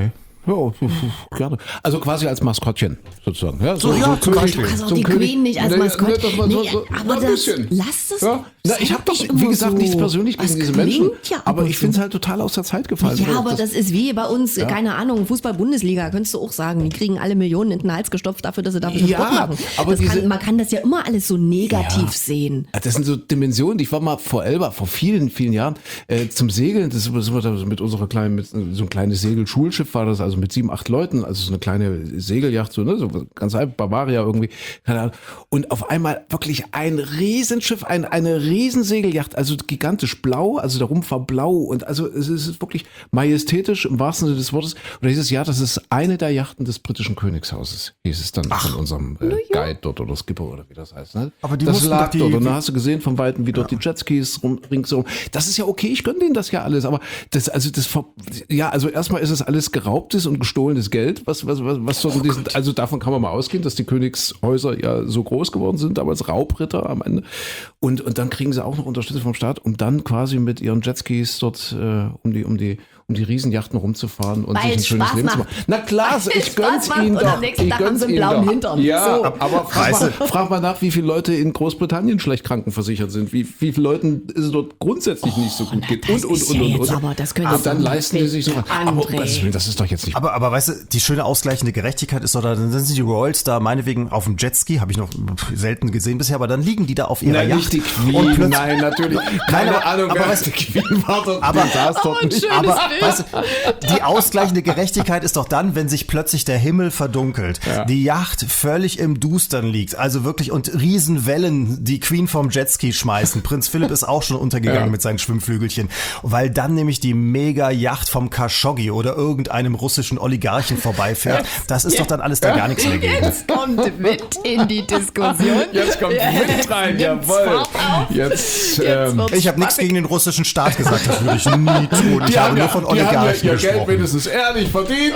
Ja, gerne. Also quasi als Maskottchen sozusagen. Ja, so, So, ja, zum Beispiel. Du kannst auch zum die König- Queen nicht als Nee, Maskottchen. nee, dass man so- Nee, so- aber na, ein das, bisschen. lass das. Ja. Na, ich habe doch, sag wie immer gesagt, so. nichts persönlich gegen Das diese Menschen. klingt ja aber immer ich so. finde es halt total aus der Zeit gefallen. Ja, aber das ist wie bei uns, Ja. keine Ahnung, Fußball-Bundesliga, könntest du auch sagen, die kriegen alle Millionen in den Hals gestopft dafür, dass sie dafür Ja, Sport machen. aber Das diese- kann, man kann das ja immer alles so negativ Ja. sehen. Das sind so Dimensionen. Ich war mal vor Elba, vor vielen, vielen Jahren äh, zum Segeln. Das sind wir da mit unserer kleinen, mit so ein kleines Segelschulschiff war das, also mit sieben, acht Leuten, also so eine kleine Segelyacht, so, ne, so ganz einfach Bavaria irgendwie, keine Ahnung. Und auf einmal wirklich ein Riesenschiff, ein, eine Riesensegelyacht, also gigantisch blau, also der Rumpf war blau und also es ist wirklich majestätisch im wahrsten Sinne des Wortes. Und da hieß es, ja, das ist eine der Yachten des britischen Königshauses, hieß es dann von unserem äh, Guide dort oder Skipper oder wie das heißt. Ne? Aber die das mussten lag doch die- dort und dann hast du gesehen von Weitem, wie dort die Jetskis rum, ringsum. Das ist ja okay, ich gönne denen das ja alles, aber das, also das, ver- ja, also erstmal ist es alles geraubtes und gestohlenes Geld, was, was, was, was so diesen, also davon kann man mal ausgehen, dass die Königshäuser ja so groß geworden sind, damals Raubritter am Ende. Und, und dann kriegen sie auch noch Unterstützung vom Staat, um dann quasi mit ihren Jetskis dort äh, um die, um die, um die Riesenjachten rumzufahren und Weil sich ein es schönes Spaß Leben zu macht. machen. Na klar, Weil es ich gönn's Spaß macht ihnen und doch. am nächsten Ich Tag haben gönn's sie einen ihnen blauen doch. Hintern. Ja, So. aber frag Weißt mal, frag mal nach, wie viele Leute in Großbritannien schlecht krankenversichert sind, wie, wie viele Leuten es dort grundsätzlich nicht so gut na, geht das und, und, ist und, ja und, jetzt und. aber, das können Und Sie dann doch leisten die nicht, sich so, André. aber um Gottes Willen, das ist doch jetzt nicht. Aber, aber weißt du, die schöne ausgleichende Gerechtigkeit ist doch, da, dann sind die Royals da meinetwegen auf dem Jetski, habe ich noch selten gesehen bisher, aber dann liegen die da auf ihrer Nein, Yacht. nicht die Queen, und plötzlich, nein, natürlich. Keine aber- Ahnung, aber wer weißt die Queen war dort, aber- die saß dort nicht. aber weißt du, die ausgleichende Gerechtigkeit ist doch dann, wenn sich plötzlich der Himmel verdunkelt, Ja. die Yacht völlig im Dustern liegt, also wirklich und Riesenwellen die Queen vom Jetski schmeißen. Prinz Philipp ist auch schon untergegangen Ja. mit seinen Schwimmflügelchen, weil dann nämlich die Mega-Yacht vom Khashoggi oder irgendeinem russischen Oligarchen vorbeifährt. Das ist doch dann alles da gar nichts mehr gegen. Jetzt kommt mit in die Diskussion. Jetzt kommt mit rein, nimmt's jawohl. Fahrt auf. Jetzt, Jetzt ähm, wird's Ich habe nichts gegen den russischen Staat gesagt, das würde ich nie tun. Ich habe nur von die haben ja Oligarchen ihr Geld gesprochen. wenigstens ehrlich verdient.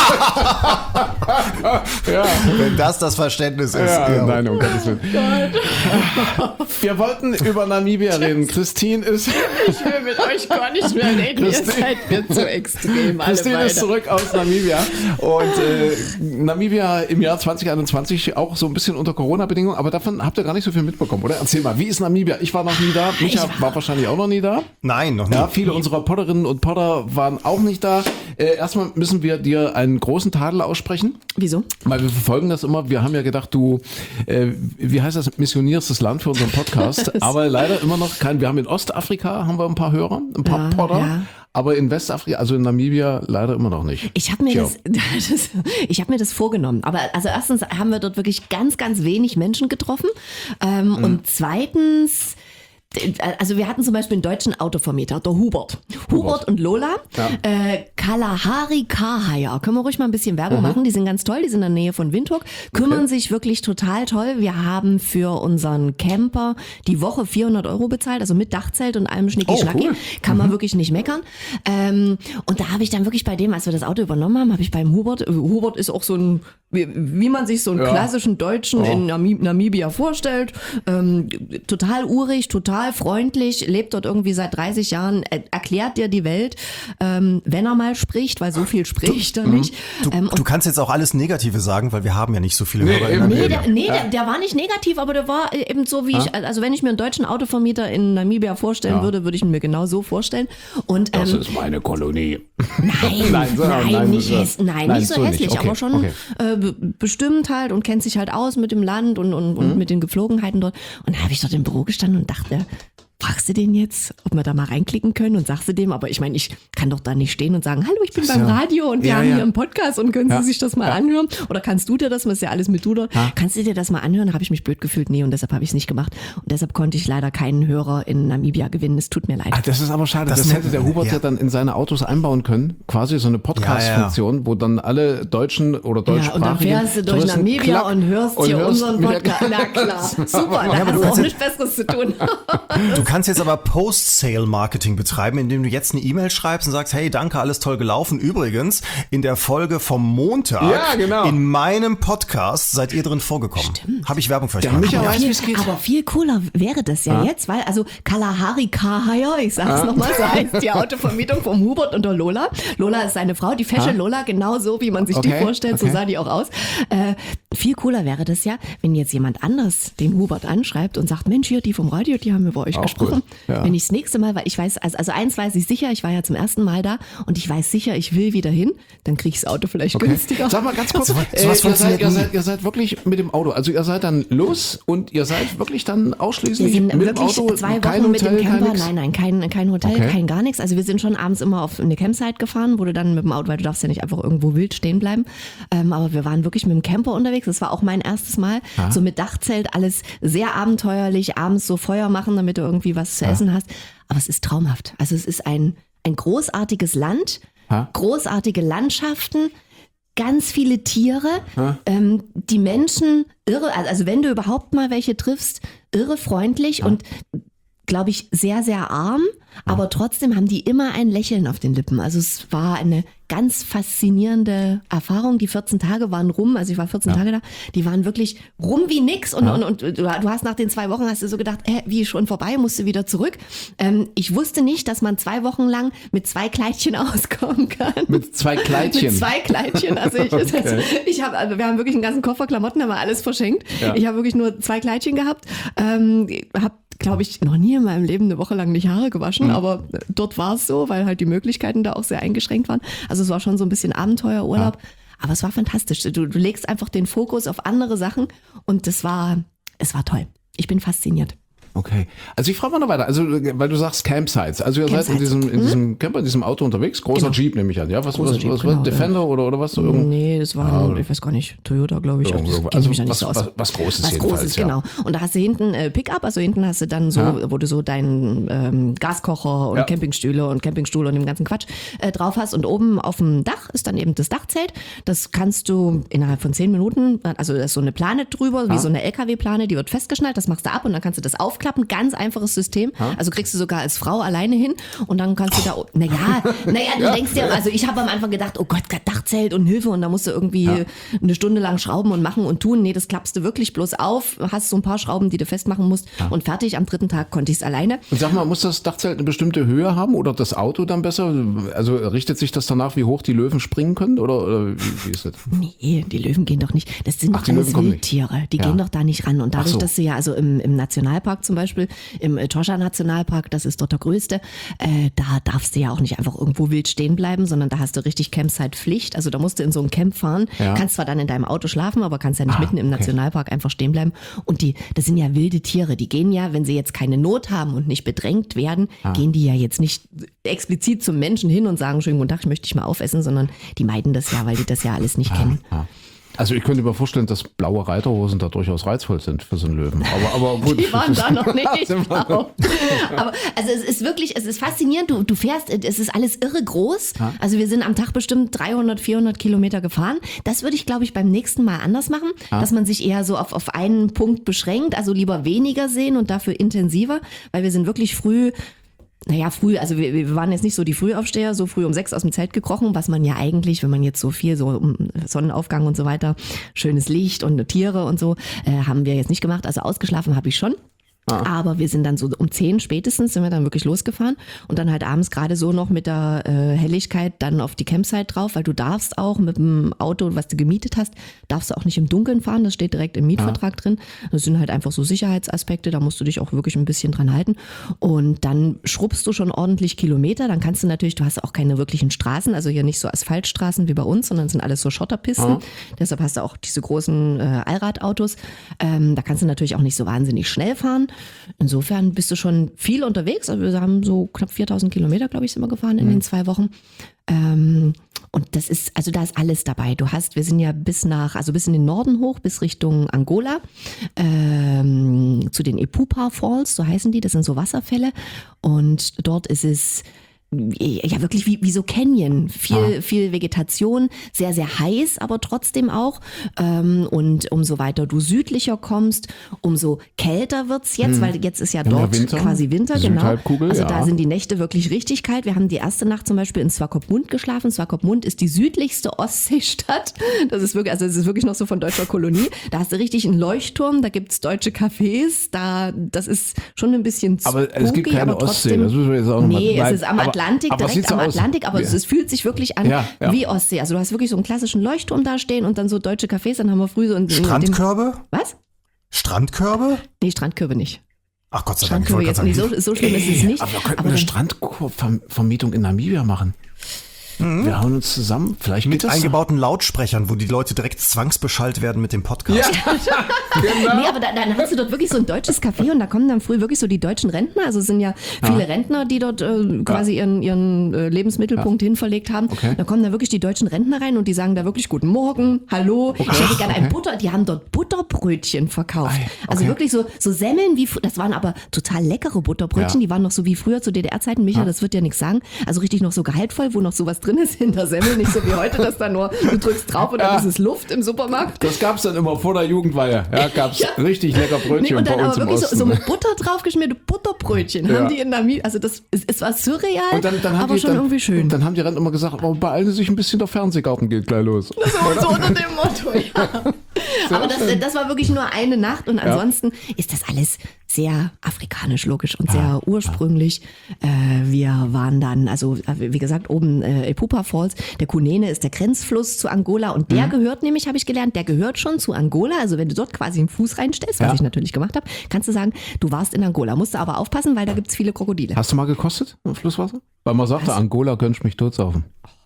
ja. Wenn das das Verständnis ist. Ja, ja. nein, um Gottes Willen. Wir wollten über Namibia reden. Christine ist, Ich will mit euch gar nicht mehr reden. Ihr Christine- seid mir zu extrem. Alle Christine ist beide. zurück aus Namibia. Und äh, Namibia im Jahr zwanzig einundzwanzig auch so ein bisschen unter Corona-Bedingungen, aber davon habt ihr gar nicht so viel mitbekommen, oder? Erzähl mal, wie ist Namibia? Ich war noch nie da. Micha war wahrscheinlich auch noch nie da. Nein, noch nicht. Ja, viele unserer Potterinnen und Potter waren auch nicht da. Äh, erstmal müssen wir dir einen großen Tadel aussprechen, Wieso? weil wir verfolgen das immer. Wir haben ja gedacht, du, äh, wie heißt das, missionierst das Land für unseren Podcast, aber leider immer noch kein. Wir haben in Ostafrika haben wir ein paar Hörer, ein paar Ja, Potter, ja. aber in Westafrika, also in Namibia leider immer noch nicht. Ich habe mir, Tja. das, das, ich hab mir das vorgenommen. Aber also erstens haben wir dort wirklich ganz, ganz wenig Menschen getroffen. Ähm, Mhm. Und zweitens, also wir hatten zum Beispiel einen deutschen Autovermieter, der Hubert. Hubert und Lola. Ja. Äh, Kalahari Car Hire. Können wir ruhig mal ein bisschen Werbung machen. Die sind ganz toll, die sind in der Nähe von Windhoek. Kümmern Okay. sich wirklich total toll. Wir haben für unseren Camper die Woche vierhundert Euro bezahlt, also mit Dachzelt und allem Schnicki-Schnacki. Oh, cool. Kann man wirklich nicht meckern. Ähm, und da habe ich dann wirklich bei dem, als wir das Auto übernommen haben, habe ich beim Hubert, äh, Hubert ist auch so ein, wie, wie man sich so einen Ja. klassischen Deutschen Oh. in Namib Namibia vorstellt. Ähm, total urig, total freundlich, lebt dort irgendwie seit dreißig Jahren, er, erklärt dir die Welt, ähm, wenn er mal spricht, weil so viel spricht er nicht. Du, Ähm, du kannst jetzt auch alles Negative sagen, weil wir haben ja nicht so viele Nee, Hörer. eben. in Nee, Namibia. der, nee der, der war nicht negativ, aber der war eben so, wie ich, also wenn ich mir einen deutschen Autovermieter in Namibia vorstellen Ja. würde, würde ich ihn mir genau so vorstellen. Und Das ähm, ist meine Kolonie. Nein, Nein, so- nein, nein, nicht, so- häss, nein, nein, nicht so, so nicht. hässlich, Okay, aber schon okay. äh, be- bestimmt halt und kennt sich halt aus mit dem Land und, und, und mit den Geflogenheiten dort. Und da habe ich dort im Büro gestanden und dachte, fragst du den jetzt, ob wir da mal reinklicken können und sagst du dem, aber ich meine, ich kann doch da nicht stehen und sagen, hallo, ich bin Ach beim so. Radio und wir Ja, haben ja. hier einen Podcast und können Ja. Sie sich das mal Ja. anhören? Oder kannst du dir das, was ist ja alles mit du dort, Ja. kannst du dir das mal anhören? Habe ich mich blöd gefühlt, nee, und deshalb habe ich es nicht gemacht. Und deshalb konnte ich leider keinen Hörer in Namibia gewinnen, es tut mir leid. Ah, das ist aber schade. Das, Das hätte der Hubert ja. ja. dann in seine Autos einbauen können. Quasi so eine Podcast-Funktion, wo dann alle Deutschen oder Ja, und dann deutschsprachigen fährst du durch Touristen Namibia klack und hörst und hier hörst unseren mir- Podcast. Na klar, super, da aber hast du du auch kannst nichts Besseres zu tun. Du kannst jetzt aber Post-Sale-Marketing betreiben, indem du jetzt eine E-Mail schreibst und sagst, hey, danke, alles toll gelaufen. Übrigens, in der Folge vom Montag Ja, genau. in meinem Podcast seid ihr drin vorgekommen. Habe ich Werbung für euch Der gemacht. Micha Aber weiß, viel, wie's geht. aber viel cooler wäre das ja, jetzt, weil also Kalahari Car Hire, ich sag's nochmal, so heißt die Autovermietung vom Hubert und der Lola. Lola ist seine Frau, die fesche Lola, genau so, wie man sich die Okay, vorstellt, so okay. sah die auch aus. Äh, viel cooler wäre das ja, wenn jetzt jemand anders den Hubert anschreibt und sagt, Mensch, hier, die vom Radio, die haben über euch Auch gesprochen. gut, ja. Wenn ich das nächste Mal, weil ich weiß, also, also eins weiß ich sicher, ich war ja zum ersten Mal da und ich weiß sicher, ich will wieder hin, dann kriege ich das Auto vielleicht günstiger. Sag mal ganz kurz, Sowas- äh, sowas ihr, seid, funktioniert ihr, nie. seid, ihr seid wirklich mit dem Auto, also ihr seid dann los und ihr seid wirklich dann ausschließlich Wir sind mit dem wirklich Auto, zwei kein Wochen mit Hotel, dem kein Camper. nix? Nein, nein, kein, kein Hotel, Okay. kein gar nichts. Also wir sind schon abends immer auf eine Campsite gefahren, wo du dann mit dem Auto, weil du darfst ja nicht einfach irgendwo wild stehen bleiben. Ähm, aber wir waren wirklich mit dem Camper unterwegs. Das war auch mein erstes Mal. So mit Dachzelt, alles sehr abenteuerlich. Abends so Feuer machen, damit du irgendwie was zu essen hast. Aber es ist traumhaft. Also es ist ein, ein großartiges Land, Ha? großartige Landschaften, ganz viele Tiere, ähm, die Menschen irre, also, also wenn du überhaupt mal welche triffst, irre freundlich und glaube ich sehr, sehr arm, aber trotzdem haben die immer ein Lächeln auf den Lippen. Also es war eine ganz faszinierende Erfahrung. Die vierzehn Tage waren rum, also ich war vierzehn Tage da, die waren wirklich rum wie nix und, und, und du, du hast nach den zwei Wochen hast du so gedacht, äh, wie schon vorbei, musst du wieder zurück. Ähm, ich wusste nicht, dass man zwei Wochen lang mit zwei Kleidchen auskommen kann. Mit zwei Kleidchen. Mit zwei Kleidchen. Also ich, Okay. also ich habe, also wir haben wirklich einen ganzen Koffer Klamotten, haben wir alles verschenkt. Ja. Ich habe wirklich nur zwei Kleidchen gehabt. Ähm, habe, glaube ich, noch nie in meinem Leben eine Woche lang nicht Haare gewaschen, aber dort war es so, weil halt die Möglichkeiten da auch sehr eingeschränkt waren. Also es war schon so ein bisschen Abenteuerurlaub. Aber es war fantastisch. Du, du legst einfach den Fokus auf andere Sachen und das war, es war toll. Ich bin fasziniert. Okay. Also ich frage mal noch weiter. Also, weil du sagst Campsites. Also ihr seid in Campsites. diesem, in diesem Camper, in diesem Auto unterwegs. Großer Genau. Jeep nehme ich an. Ja, was, Großer was, Jeep, was, genau, was Defender oder, oder was? Irgend- Nee, das war, ein, ich weiß gar nicht, Toyota, glaube ich. Irgendwo. Das kenn Also ich mich ja nicht was- so aus. was- was Großes Was jedenfalls, Großes, ja. genau. Und da hast du hinten äh, Pickup, also hinten hast du dann so, Ja. wo du so deinen ähm, Gaskocher und Ja. Campingstühle und Campingstuhl und den ganzen Quatsch äh, drauf hast. Und oben auf dem Dach ist dann eben das Dachzelt. Das kannst du innerhalb von zehn Minuten, also da ist so eine Plane drüber, wie so eine L K W-Plane, die wird festgeschnallt, das machst du ab und dann kannst du das aufklappen. Ganz einfaches System. Also kriegst du sogar als Frau alleine hin und dann kannst du da, naja, naja, du denkst dir, also ich habe am Anfang gedacht, oh Gott, Dachzelt und Hilfe und da musst du irgendwie eine Stunde lang schrauben und machen und tun. Nee, das klappst du wirklich bloß auf, hast so ein paar Schrauben, die du festmachen musst und fertig. Am dritten Tag konnte ich es alleine. Und sag mal, muss das Dachzelt eine bestimmte Höhe haben oder das Auto dann besser? Also richtet sich das danach, wie hoch die Löwen springen können oder, oder wie, wie ist das? Nee, die Löwen gehen doch nicht. Das sind Ach, doch die Löwen alles kommen nicht. Wildtiere. Die Ja. gehen doch da nicht ran. Und dadurch, so. dass du ja, also im, im Nationalpark zum Beispiel, im Etosha Nationalpark, das ist dort der größte, äh, da darfst du ja auch nicht einfach irgendwo wild stehen bleiben, sondern da hast du richtig Campsite-Pflicht. Also da musst du in so ein Camp fahren, Ja. kannst zwar dann in deinem Auto schlafen, aber kannst ja nicht Ah, mitten im okay. Nationalpark einfach stehen bleiben. Und die, das sind ja wilde Tiere. Die gehen ja, wenn sie jetzt keine Not haben und nicht bedrängt werden, Ah. gehen die ja jetzt nicht explizit zum Menschen hin und sagen, schönen guten Tag, ich möchte dich mal aufessen, sondern die meiden das ja, weil die das ja alles nicht kennen. Ja. Also ich könnte mir vorstellen, dass blaue Reiterhosen da durchaus reizvoll sind für so einen Löwen. Aber, aber gut. Die waren da noch nicht. Sind wir noch- Aber also es ist wirklich, es ist faszinierend. Du, du fährst, es ist alles irre groß. Also wir sind am Tag bestimmt dreihundert, vierhundert Kilometer gefahren. Das würde ich, glaube ich, beim nächsten Mal anders machen, dass man sich eher so auf, auf einen Punkt beschränkt. Also lieber weniger sehen und dafür intensiver, weil wir sind wirklich früh. Naja, früh, also wir, wir waren jetzt nicht so die Frühaufsteher, so früh um sechs aus dem Zelt gekrochen, was man ja eigentlich, wenn man jetzt so viel, so um Sonnenaufgang und so weiter, schönes Licht und Tiere und so, äh, haben wir jetzt nicht gemacht. Also ausgeschlafen habe ich schon. Aber wir sind dann so um zehn spätestens sind wir dann wirklich losgefahren und dann halt abends gerade so noch mit der äh, Helligkeit dann auf die Campsite drauf, weil du darfst auch mit dem Auto, was du gemietet hast, darfst du auch nicht im Dunkeln fahren, das steht direkt im Mietvertrag drin. Das sind halt einfach so Sicherheitsaspekte, da musst du dich auch wirklich ein bisschen dran halten und dann schrubbst du schon ordentlich Kilometer, dann kannst du natürlich, du hast auch keine wirklichen Straßen, also hier nicht so Asphaltstraßen wie bei uns, sondern sind alles so Schotterpisten, Ja. deshalb hast du auch diese großen äh, Allradautos, ähm, da kannst du natürlich auch nicht so wahnsinnig schnell fahren. Insofern bist du schon viel unterwegs. Also wir haben so knapp viertausend Kilometer, glaube ich, sind wir gefahren in den zwei Wochen. Ähm, und das ist, also da ist alles dabei. Du hast, wir sind ja bis nach, also bis in den Norden hoch, bis Richtung Angola, ähm, zu den Epupa Falls, so heißen die. Das sind so Wasserfälle. Und dort ist es ja wirklich wie, wie so Canyon. Viel, viel Vegetation, sehr, sehr heiß, aber trotzdem auch. Ähm, und umso weiter du südlicher kommst, umso kälter wird's jetzt, weil jetzt ist ja Ja, dort Winter, quasi Winter, genau. Südhalbkugel, Also ja. da sind die Nächte wirklich richtig kalt. Wir haben die erste Nacht zum Beispiel in Swakopmund geschlafen. Swakopmund ist die südlichste Ostseestadt. Das ist wirklich, also es ist wirklich noch so von deutscher Kolonie. Da hast du richtig einen Leuchtturm, da gibt's deutsche Cafés, da, das ist schon ein bisschen spooky, Aber es gibt keine aber Ostsee, trotzdem, das müssen wir jetzt auch noch mal- Nee, Nein, es ist am aber- Atlantik, aber was direkt sieht's am aus? Atlantik, aber Ja. es, es fühlt sich wirklich an Ja, ja. wie Ostsee. Also du hast wirklich so einen klassischen Leuchtturm da stehen und dann so deutsche Cafés, dann haben wir früh so ein Strandkörbe? Was? Strandkörbe? Nee, Strandkörbe nicht. Ach Gott sei Dank, ich Strandkörbe wollte jetzt gerade nicht, sagen. so, so schlimm ist es nicht. Aber wir könnten aber eine dann- Strandvermietung in Namibia machen. Wir hauen uns zusammen, vielleicht Mit geht das. eingebauten Lautsprechern, wo die Leute direkt zwangsbeschallt werden mit dem Podcast. Genau. Nee, aber da, dann hast du dort wirklich so ein deutsches Café und da kommen dann früh wirklich so die deutschen Rentner. Also es sind ja viele Rentner, die dort äh, quasi ihren, ihren äh, Lebensmittelpunkt hin verlegt haben. Okay. Da kommen dann wirklich die deutschen Rentner rein und die sagen da wirklich Guten Morgen, Hallo. Ich hätte gerne ein Butter. Die haben dort Butterbrötchen verkauft. Ei, Also okay. wirklich so, so Semmeln wie, fr- das waren aber total leckere Butterbrötchen. Ja. Die waren noch so wie früher zu D D R-Zeiten. Micha, das wird ja nichts sagen. Also richtig noch so gehaltvoll, wo noch sowas drin ist hinter Semmel. Nicht so wie heute, dass da nur, du drückst drauf und dann Ja. ist es Luft im Supermarkt. Das gab's dann immer vor der Jugendweihe. Ja, gab's Ja. richtig lecker Nee, Brötchen und dann bei uns aber im wirklich so, Osten. so mit Butter draufgeschmierte Butterbrötchen Ja. haben die in Namibia. Also das, es, es war surreal, Und dann, dann haben aber die, schon dann, irgendwie schön. Dann haben die Rentner immer gesagt, aber beeilen Sie sich ein bisschen, der Fernsehgarten geht gleich los. so, so unter dem Motto, ja. Aber das, das war wirklich nur eine Nacht und ansonsten ist das alles sehr afrikanisch, logisch und sehr ursprünglich. Äh, wir waren dann, also äh, wie gesagt, oben äh, Epupa Falls. Der Kunene ist der Grenzfluss zu Angola und der gehört nämlich, habe ich gelernt, der gehört schon zu Angola. Also wenn du dort quasi einen Fuß reinstellst, was Ja. ich natürlich gemacht habe, kannst du sagen, du warst in Angola. Musst du aber aufpassen, weil da gibt's viele Krokodile. Hast du mal gekostet im Flusswasser? Weil man sagte, Angola könnte ich mich totsaufen.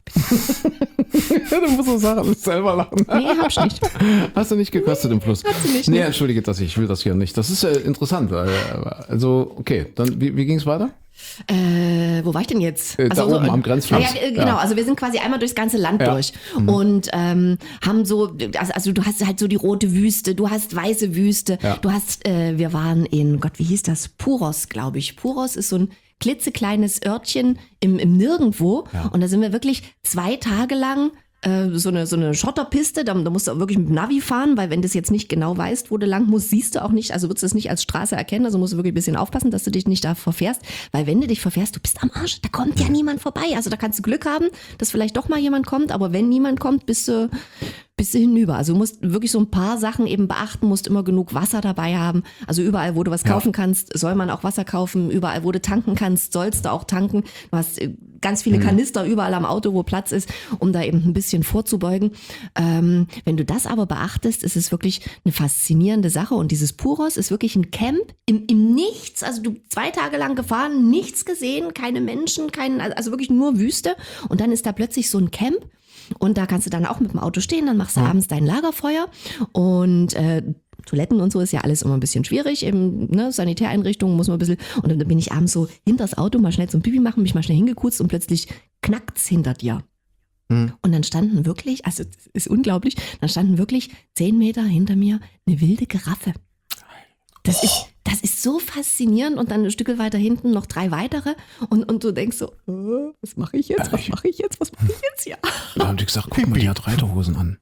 Du musst doch sagen, du selber lachen. Nee, hab ich nicht. Hast du nicht gekostet im Fluss? Hat sie nicht, Nee, ne? entschuldige das, ich will das hier nicht. Das ist äh, interessant. Äh, also, okay, dann wie, wie ging es weiter? Äh, wo war ich denn jetzt? Äh, da oben am Grenzfluss. Ja, ja, genau, Ja. also wir sind quasi einmal durchs ganze Land Ja. durch und ähm, haben so, also, also du hast halt so die rote Wüste, du hast weiße Wüste, Ja. du hast, äh, wir waren in, Gott, wie hieß das? Puros, glaube ich. Puros ist so ein klitzekleines Örtchen im, im Nirgendwo und da sind wir wirklich zwei Tage lang äh, so eine so eine Schotterpiste, da, da musst du auch wirklich mit dem Navi fahren, weil wenn du es jetzt nicht genau weißt, wo du lang musst, siehst du auch nicht, also würdest du es nicht als Straße erkennen, also musst du wirklich ein bisschen aufpassen, dass du dich nicht da verfährst, weil wenn du dich verfährst, du bist am Arsch, da kommt ja niemand vorbei, also da kannst du Glück haben, dass vielleicht doch mal jemand kommt, aber wenn niemand kommt, bist du bist du hinüber. Also du musst wirklich so ein paar Sachen eben beachten, musst immer genug Wasser dabei haben. Also überall, wo du was kaufen kannst, soll man auch Wasser kaufen. Überall, wo du tanken kannst, sollst du auch tanken. Du hast äh, ganz viele Kanister überall am Auto, wo Platz ist, um da eben ein bisschen vorzubeugen. Ähm, wenn du das aber beachtest, ist es wirklich eine faszinierende Sache. Und dieses Puros ist wirklich ein Camp im, im Nichts. Also du zwei Tage lang gefahren, nichts gesehen, keine Menschen, kein, also wirklich nur Wüste. Und dann ist da plötzlich so ein Camp. Und da kannst du dann auch mit dem Auto stehen, dann machst du abends dein Lagerfeuer und äh, Toiletten und so ist ja alles immer ein bisschen schwierig, eben ne, Sanitäreinrichtungen muss man ein bisschen, und dann bin ich abends so hinter das Auto mal schnell zum Pipi machen, mich mal schnell hingekutzt und plötzlich knackt's hinter dir. Hm. Und dann standen wirklich, also das ist unglaublich, dann standen wirklich zehn Meter hinter mir eine wilde Giraffe. Das ist, das ist so faszinierend und dann ein Stück weiter hinten noch drei weitere und, und du denkst so, äh, was mache ich jetzt, was mache ich jetzt, was mache ich jetzt, ja. Da haben die gesagt, guck mal, die hat Reiterhosen an.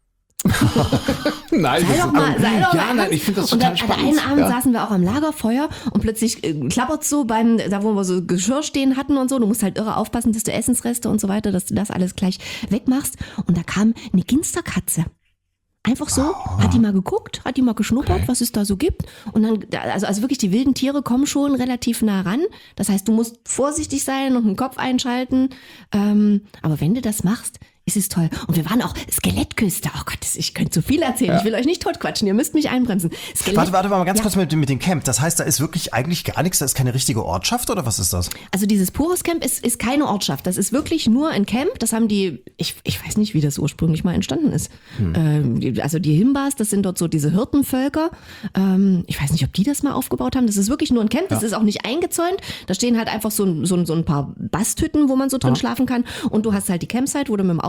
Nein, Sei das doch mal, ist- sei doch ja, mal nein, ernst. ich finde das und total dann, spannend. An einem Abend ja. saßen wir auch am Lagerfeuer und plötzlich äh, klappert so beim, da wo wir so Geschirr stehen hatten und so, du musst halt irre aufpassen, dass du Essensreste und so weiter, dass du das alles gleich wegmachst. Und da kam eine Ginsterkatze. Einfach so, hat die mal geguckt, hat die mal geschnuppert, Okay. was es da so gibt. Und dann, also, also wirklich, die wilden Tiere kommen schon relativ nah ran. Das heißt, du musst vorsichtig sein und den Kopf einschalten. Ähm, aber wenn du das machst, ist es toll. Und wir waren auch Skelettküste. Oh Gott, das, ich könnte so viel erzählen. Ich will euch nicht totquatschen. Ihr müsst mich einbremsen. Skelett, Warte, warte mal ganz Ja. kurz mit, dem- mit dem Camp. Das heißt, da ist wirklich eigentlich gar nichts, da ist keine richtige Ortschaft oder was ist das? Also dieses Puros Camp ist, ist keine Ortschaft. Das ist wirklich nur ein Camp. Das haben die, ich, ich weiß nicht, wie das ursprünglich mal entstanden ist. Ähm, die- also die Himbas, das sind dort so diese Hirtenvölker. Ähm, ich weiß nicht, ob die das mal aufgebaut haben. Das ist wirklich nur ein Camp. Das ist auch nicht eingezäunt. Da stehen halt einfach so, ein- so, ein- so ein paar Basthütten, wo man so drin schlafen kann. Und du hast halt die Campsite, wo du mit dem Auto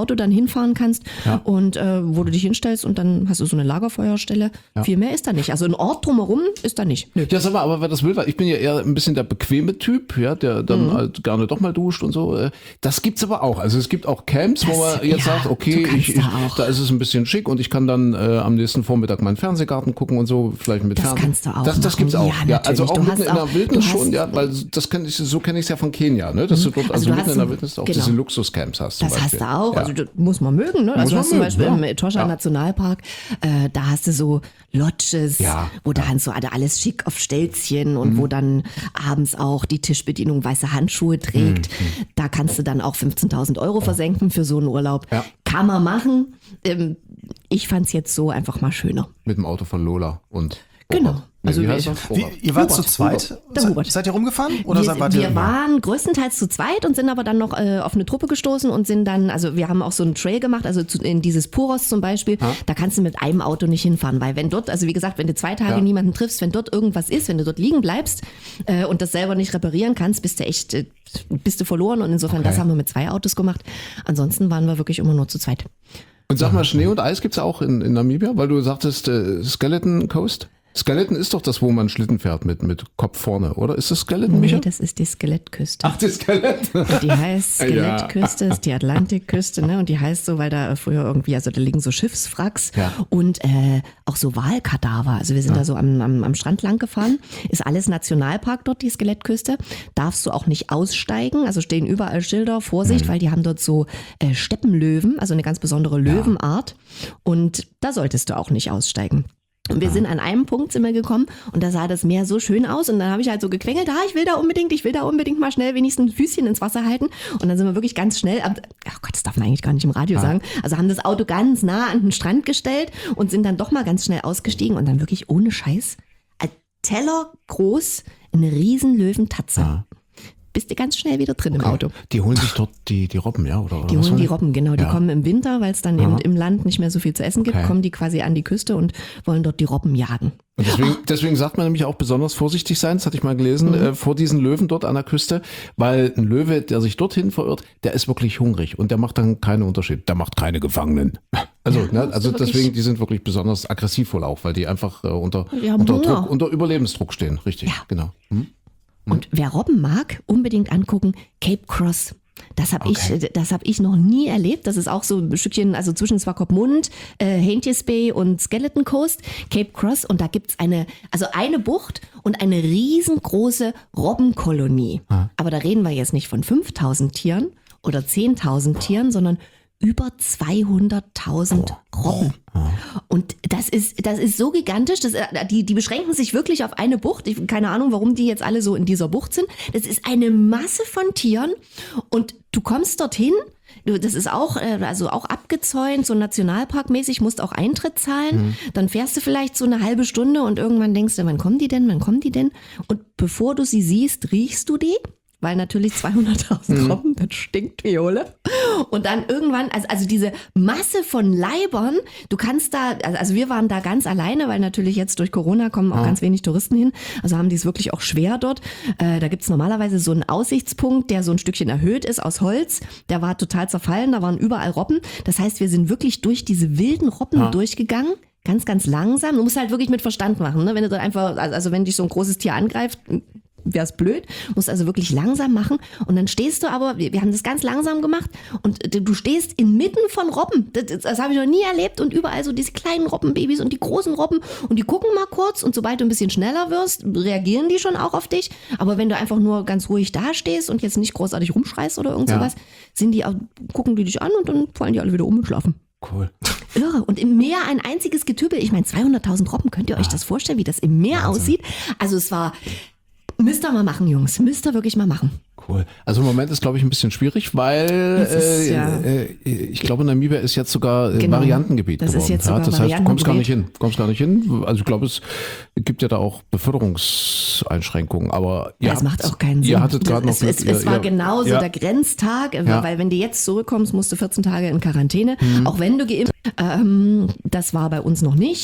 Auto dann hinfahren kannst Ja. und äh, wo du dich hinstellst und dann hast du so eine Lagerfeuerstelle. Ja. Viel mehr ist da nicht. Also ein Ort drumherum ist da nicht. Nö. Ja, sag mal, aber wer das will, weil ich bin ja eher ein bisschen der bequeme Typ, ja, der dann Mhm. halt gerne doch mal duscht und so. äh, Das gibt's aber auch. Also es gibt auch Camps, wo Das- man jetzt ja, sagt, okay, du kannst ich, ich, da auch. da ist es ein bisschen schick und ich kann dann äh, am nächsten Vormittag meinen Fernsehgarten gucken und so, vielleicht mit Das Fernsehen. kannst du auch Das, das machen. gibt's auch. Ja, Ja, also natürlich. auch Du mitten hast in der auch- Wildnis du schon, hast- ja, weil das kenn ich, so kenne ich es ja von Kenia, ne, dass du dort Also also, du mitten hast in der ein- Wildnis auch genau. diese Luxuscamps hast. Zum Das Beispiel. hast du auch, Ja. also das muss man mögen. Ne? Also Muss du man hast zum mögen, Beispiel ja. im Etosha Ja. Nationalpark, äh, da hast du so Lodges, Ja, wo da so alles schick auf Stelzchen und wo dann abends auch die Tischbedienung weiße Handschuhe trägt. Da kannst du dann auch fünfzehntausend Euro versenken für so einen Urlaub. Ja. Kann man machen. Ähm, ich fand's jetzt so einfach mal schöner. Mit dem Auto von Lola und Genau. Robert. Nee, Also wie wie- heißt er? Wie, Robert. ihr wart Hubert, zu zweit? Hubert. Der Se, Hubert. seid ihr rumgefahren? Oder seid, Wir, wart ihr wir waren größtenteils zu zweit und sind aber dann noch äh, auf eine Truppe gestoßen und sind dann, also wir haben auch so einen Trail gemacht, also zu, in dieses Puros zum Beispiel, da kannst du mit einem Auto nicht hinfahren, weil wenn dort, also wie gesagt, wenn du zwei Tage Ja. niemanden triffst, wenn dort irgendwas ist, wenn du dort liegen bleibst äh, und das selber nicht reparieren kannst, bist du echt, äh, bist du verloren und insofern, Okay. das haben wir mit zwei Autos gemacht. Ansonsten waren wir wirklich immer nur zu zweit. Und sag mal, Schnee und Eis gibt's auch in, in Namibia, weil du sagtest äh, Skeleton Coast? Skeleton ist doch das, wo man Schlitten fährt mit, mit Kopf vorne, oder? Ist das Skeleton, Nee, Micha? das ist die Skelettküste. Ach, das Skeleton. Die heißt Ja. Skelettküste, ist die Atlantikküste, ne? Und die heißt so, weil da früher irgendwie, also da liegen so Schiffswracks Ja. und äh, auch so Walkadaver. Also wir sind da so am, am, am Strand lang gefahren. Ist alles Nationalpark dort, die Skelettküste. Darfst du auch nicht aussteigen. Also stehen überall Schilder, Vorsicht, weil die haben dort so äh, Steppenlöwen, also eine ganz besondere Löwenart. Und da solltest du auch nicht aussteigen. Und wir sind an einem Punkt sind wir gekommen und da sah das Meer so schön aus und dann habe ich halt so gequengelt, ah, ich will da unbedingt, ich will da unbedingt mal schnell wenigstens ein Füßchen ins Wasser halten und dann sind wir wirklich ganz schnell, ab, ach Gott, das darf man eigentlich gar nicht im Radio sagen, also haben das Auto ganz nah an den Strand gestellt und sind dann doch mal ganz schnell ausgestiegen und dann wirklich ohne Scheiß, ein Teller groß, eine riesen Löwentatze. Ja. Bist du ganz schnell wieder drin im Auto. Die holen sich dort die, die Robben, ja? Oder, oder Die was holen war die das? Robben, genau. Die Ja. kommen im Winter, weil es dann eben im Land nicht mehr so viel zu essen gibt, Okay. kommen die quasi an die Küste und wollen dort die Robben jagen. Und deswegen, deswegen sagt man nämlich auch besonders vorsichtig sein, das hatte ich mal gelesen, äh, vor diesen Löwen dort an der Küste, weil ein Löwe, der sich dorthin verirrt, der ist wirklich hungrig und der macht dann keinen Unterschied. Der macht keine Gefangenen. Also, ne, also wirklich- deswegen, die sind wirklich besonders aggressiv wohl auch, weil die einfach äh, unter, Die haben unter, Hunger. Druck, unter Überlebensdruck stehen. Richtig, Ja. genau. Hm? Und wer Robben mag, unbedingt angucken, Cape Cross. Das habe Okay. ich, das hab ich noch nie erlebt. Das ist auch so ein Stückchen, also zwischen Swakopmund, äh, Haentjes Bay und Skeleton Coast, Cape Cross. Und da gibt's eine, also eine Bucht und eine riesengroße Robbenkolonie. Aber da reden wir jetzt nicht von fünftausend Tieren oder zehntausend Tieren, sondern über zweihunderttausend Robben. Und das ist, das ist so gigantisch, dass, äh, die, die beschränken sich wirklich auf eine Bucht. Ich keine Ahnung, warum die jetzt alle so in dieser Bucht sind. Das ist eine Masse von Tieren und du kommst dorthin. Du, das ist auch, äh, also auch abgezäunt, so nationalparkmäßig, musst auch Eintritt zahlen. Dann fährst du vielleicht so eine halbe Stunde und irgendwann denkst du, wann kommen die denn, wann kommen die denn? Und bevor du sie siehst, riechst du die. Weil natürlich zweihunderttausend Robben, das stinkt wie Ole. Und dann irgendwann, also, also diese Masse von Leibern, du kannst da, also wir waren da ganz alleine, weil natürlich jetzt durch Corona kommen auch ganz wenig Touristen hin. Also haben die es wirklich auch schwer dort. Äh, da gibt's normalerweise so einen Aussichtspunkt, der so ein Stückchen erhöht ist aus Holz. Der war total zerfallen, da waren überall Robben. Das heißt, wir sind wirklich durch diese wilden Robben durchgegangen. Ganz, ganz langsam. Du musst halt wirklich mit Verstand machen, ne? Wenn du da einfach, also wenn dich so ein großes Tier angreift, wäre es blöd, musst also wirklich langsam machen und dann stehst du aber, wir, wir haben das ganz langsam gemacht und du stehst inmitten von Robben, das, das, das habe ich noch nie erlebt und überall so diese kleinen Robbenbabys und die großen Robben und die gucken mal kurz und sobald du ein bisschen schneller wirst, reagieren die schon auch auf dich, aber wenn du einfach nur ganz ruhig dastehst und jetzt nicht großartig rumschreist oder irgend Ja. sowas, sind die, auch- gucken die dich an und dann fallen die alle wieder um und schlafen. Cool. Irre. Und im Meer ein einziges Getübel, ich meine zweihunderttausend Robben, könnt ihr euch das vorstellen, wie das im Meer aussieht? Also es war, müsst ihr mal machen, Jungs, müsst ihr wirklich mal machen. Cool. Also im Moment ist, glaube ich, ein bisschen schwierig, weil Das ist, äh, ja. äh, ich glaube, Namibia ist jetzt sogar äh, Genau. Variantengebiet Das ist geworden. jetzt sogar das heißt, du kommst gar nicht hin. Variantengebiet. Kommst gar nicht hin. Also ich glaube, es gibt ja da auch Beförderungseinschränkungen, aber Ja, ihr das macht habt- auch keinen Sinn. Ihr hattet gerade noch es, es, Glück. es Ihr- war ihr- genau so ja. der Grenztag, äh, Ja. weil wenn du jetzt zurückkommst, musst du vierzehn Tage in Quarantäne, Mhm. auch wenn du geimpft ähm, das war bei uns noch nicht.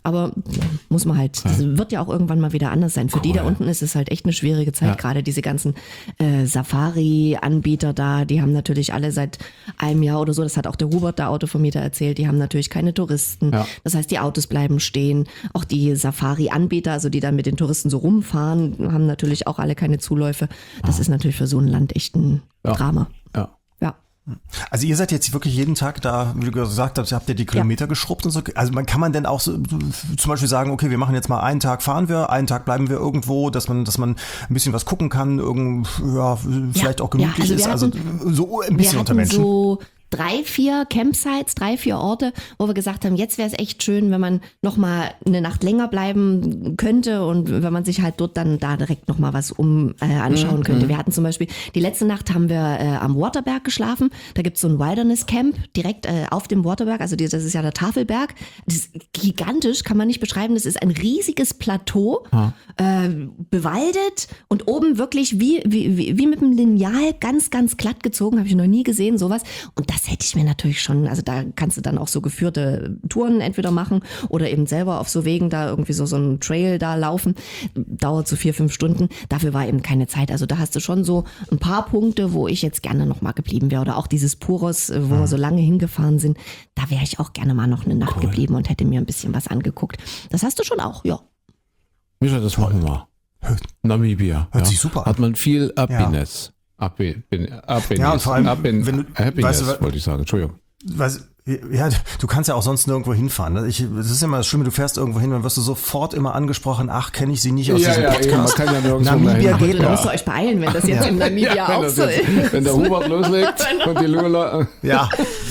aber muss man halt, das wird ja auch irgendwann mal wieder anders sein. Für die da unten ist es halt echt eine schwierige Zeit, Ja. gerade diese ganzen äh, Safari-Anbieter da, die haben natürlich alle seit einem Jahr oder so, das hat auch der Hubert, der Autovermieter, erzählt, die haben natürlich keine Touristen. Ja. Das heißt, die Autos bleiben stehen. Auch die Safari-Anbieter, also die dann mit den Touristen so rumfahren, haben natürlich auch alle keine Zuläufe. Das ist natürlich für so ein Land echt ein Ja. Drama. Ja. Ja. Also ihr seid jetzt wirklich jeden Tag da, wie du gesagt hast, habt ihr die Kilometer geschrubbt und so. Also man kann man denn auch so, zum Beispiel sagen, okay, wir machen jetzt mal einen Tag fahren wir, einen Tag bleiben wir irgendwo, dass man, dass man ein bisschen was gucken kann, irgend, ja, vielleicht auch gemütlich ja, also wir ist. Also hatten- so ein Wir bisschen unter hatten Menschen. so drei, vier Campsites, drei, vier Orte, wo wir gesagt haben, jetzt wäre es echt schön, wenn man noch mal eine Nacht länger bleiben könnte und wenn man sich halt dort dann da direkt noch mal was um äh, anschauen könnte. Wir hatten zum Beispiel, die letzte Nacht haben wir äh, am Waterberg geschlafen. Da gibt's so ein Wilderness Camp direkt äh, auf dem Waterberg. Also die, das ist ja der Tafelberg. Das ist gigantisch, kann man nicht beschreiben. Das ist ein riesiges Plateau, äh, bewaldet und oben wirklich wie, wie, wie, wie mit einem Lineal ganz, ganz glatt gezogen. Habe ich noch nie gesehen, sowas. Und das hätte ich mir natürlich schon, also da kannst du dann auch so geführte Touren entweder machen oder eben selber auf so Wegen da irgendwie so, so einen Trail da laufen. Dauert so vier, fünf Stunden. Dafür war eben keine Zeit. Also da hast du schon so ein paar Punkte, wo ich jetzt gerne noch mal geblieben wäre. Oder auch dieses Puros, wo wir so lange hingefahren sind. Da wäre ich auch gerne mal noch eine Nacht geblieben und hätte mir ein bisschen was angeguckt. Das hast du schon auch, ja. Micha, das machen wir. Namibia. Hört ja. sich super an. Hat man viel Happiness. Happy- bin- Happiness. Ja, und vor allem, Happin- wenn du- Happiness, weißt du, wollte ich sagen. Entschuldigung. Weiß, ja, du kannst ja auch sonst nirgendwo hinfahren. ne? Ich, das ist immer das Schlimme, du fährst irgendwo hin, dann wirst du sofort immer angesprochen, ach, kenne ich sie nicht aus Ja, diesem ja, eben, Podcast. man kann ja nirgendwo Namibia mehr hin. geht Da noch. müsst ihr euch beeilen, wenn das jetzt in Namibia Ja, wenn, auch das so jetzt, ist. wenn der Hubert loslegt und die Lula. Ja,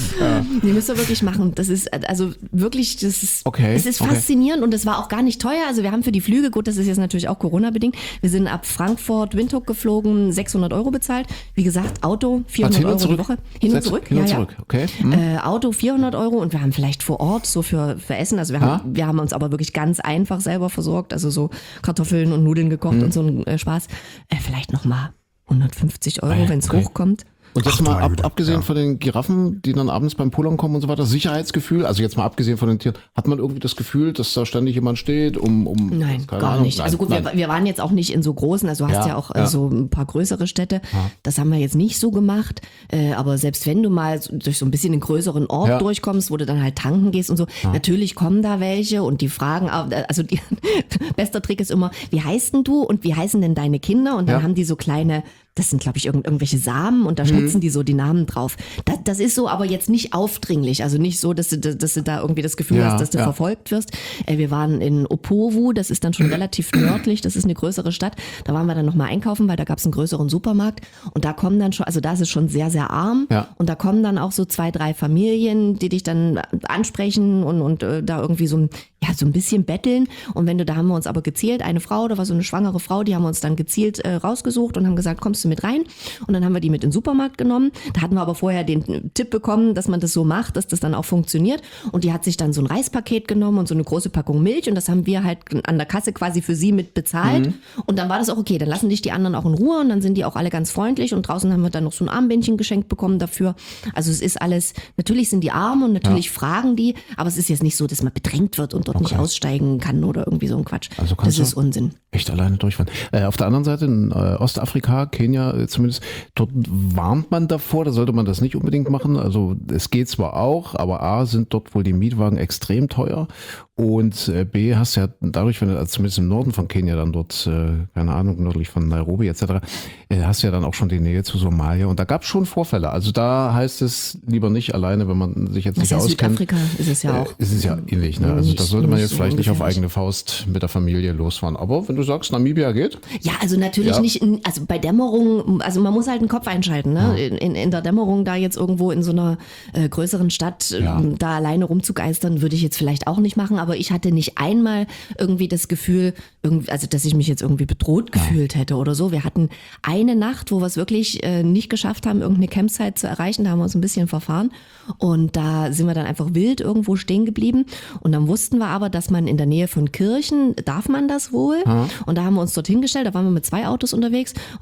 Die müsst ihr wirklich machen. Das ist also wirklich, das ist, Okay, es ist okay. faszinierend und es war auch gar nicht teuer. Also wir haben für die Flüge, gut, das ist jetzt natürlich auch Corona-bedingt, wir sind ab Frankfurt, Windhoek geflogen, sechshundert Euro bezahlt. Wie gesagt, Auto vierhundert hin und Euro die zurück? Woche. Hin und Sechs- zurück. hin und ja, zurück, ja. okay. Hm. Äh, Auto vierhundert Euro und wir haben vielleicht vor Ort so für, für Essen, also wir haben, Ah. wir haben uns aber wirklich ganz einfach selber versorgt, also so Kartoffeln und Nudeln gekocht Hm. und so ein äh, Spaß. Äh, vielleicht nochmal hundertfünfzig Euro, Ah ja, wenn es okay. hochkommt. Und jetzt Ach, du mal meine ab, Güte, abgesehen ja. von den Giraffen, die dann abends beim Pullern kommen und so weiter, Sicherheitsgefühl, also jetzt mal abgesehen von den Tieren, hat man irgendwie das Gefühl, dass da ständig jemand steht, um, um Nein, keine gar Ahnung, nicht. nein, Also gut, nein. wir, wir waren jetzt auch nicht in so großen, also du hast Ja, ja, auch äh, ja. so ein paar größere Städte. Das haben wir jetzt nicht so gemacht. Äh, aber selbst wenn du mal so durch so ein bisschen einen größeren Ort Ja. durchkommst, wo du dann halt tanken gehst und so, natürlich kommen da welche und die fragen, auch- also die, bester Trick ist immer, wie heißt denn du und wie heißen denn deine Kinder? Und dann Ja. haben die so kleine, das sind glaube ich irgend, irgendwelche Samen und da schnitzen die so die Namen drauf. Das, das ist so, aber jetzt nicht aufdringlich, also nicht so, dass du, dass du da irgendwie das Gefühl Ja, hast, dass du ja. verfolgt wirst. Äh, wir waren in Opovo, das ist dann schon relativ nördlich, das ist eine größere Stadt. Da waren wir dann nochmal einkaufen, weil da gab es einen größeren Supermarkt und da kommen dann schon, also da ist es schon sehr, sehr arm Ja. und da kommen dann auch so zwei, drei Familien, die dich dann ansprechen und, und äh, da irgendwie so ein, ja, so ein bisschen betteln und wenn du, da haben wir uns aber gezielt, eine Frau, da war so eine schwangere Frau, die haben wir uns dann gezielt äh, rausgesucht und haben gesagt, kommst du mit rein? Und dann haben wir die mit in den Supermarkt genommen. Da hatten wir aber vorher den Tipp bekommen, dass man das so macht, dass das dann auch funktioniert. Und die hat sich dann so ein Reispaket genommen und so eine große Packung Milch und das haben wir halt an der Kasse quasi für sie mit bezahlt. Und dann war das auch okay, dann lassen dich die anderen auch in Ruhe und dann sind die auch alle ganz freundlich und draußen haben wir dann noch so ein Armbändchen geschenkt bekommen dafür. Also es ist alles, natürlich sind die arm und natürlich fragen die, aber es ist jetzt nicht so, dass man bedrängt wird und dort nicht aussteigen kann oder irgendwie so ein Quatsch. Also kannst das ist du- Unsinn. Echt alleine durchfahren. Äh, auf der anderen Seite in äh, Ostafrika, Kenia äh, zumindest, dort warnt man davor, da sollte man das nicht unbedingt machen. Also es geht zwar auch, aber A, sind dort wohl die Mietwagen extrem teuer und äh, B, hast ja dadurch, wenn du also zumindest im Norden von Kenia dann dort, äh, keine Ahnung, nördlich von Nairobi et cetera, äh, hast ja dann auch schon die Nähe zu Somalia und da gab es schon Vorfälle. Also da heißt es lieber nicht alleine, wenn man sich jetzt Das nicht ist ja auskennt. Südafrika ist es ja auch. Äh, ist es ja ähnlich, ne? Also Nicht- da sollte man nicht jetzt so vielleicht nicht auf ungefährlich. eigene Faust mit der Familie losfahren. Aber wenn du sagst, Namibia geht, Ja, also natürlich Ja. nicht, in, also bei Dämmerung, also man muss halt den Kopf einschalten, ne? In, in, in der Dämmerung da jetzt irgendwo in so einer äh, größeren Stadt äh, Ja. da alleine rumzugeistern, würde ich jetzt vielleicht auch nicht machen, aber ich hatte nicht einmal irgendwie das Gefühl, irgendwie, also dass ich mich jetzt irgendwie bedroht gefühlt hätte oder so. Wir hatten eine Nacht, wo wir es wirklich äh, nicht geschafft haben, irgendeine Campsite zu erreichen, da haben wir uns ein bisschen verfahren und da sind wir dann einfach wild irgendwo stehen geblieben und dann wussten wir aber, dass man in der Nähe von Kirchen, darf man das wohl? Und da haben wir uns dorthin gestellt, da waren wir mit zwei Autos unterwegs und haben dann halt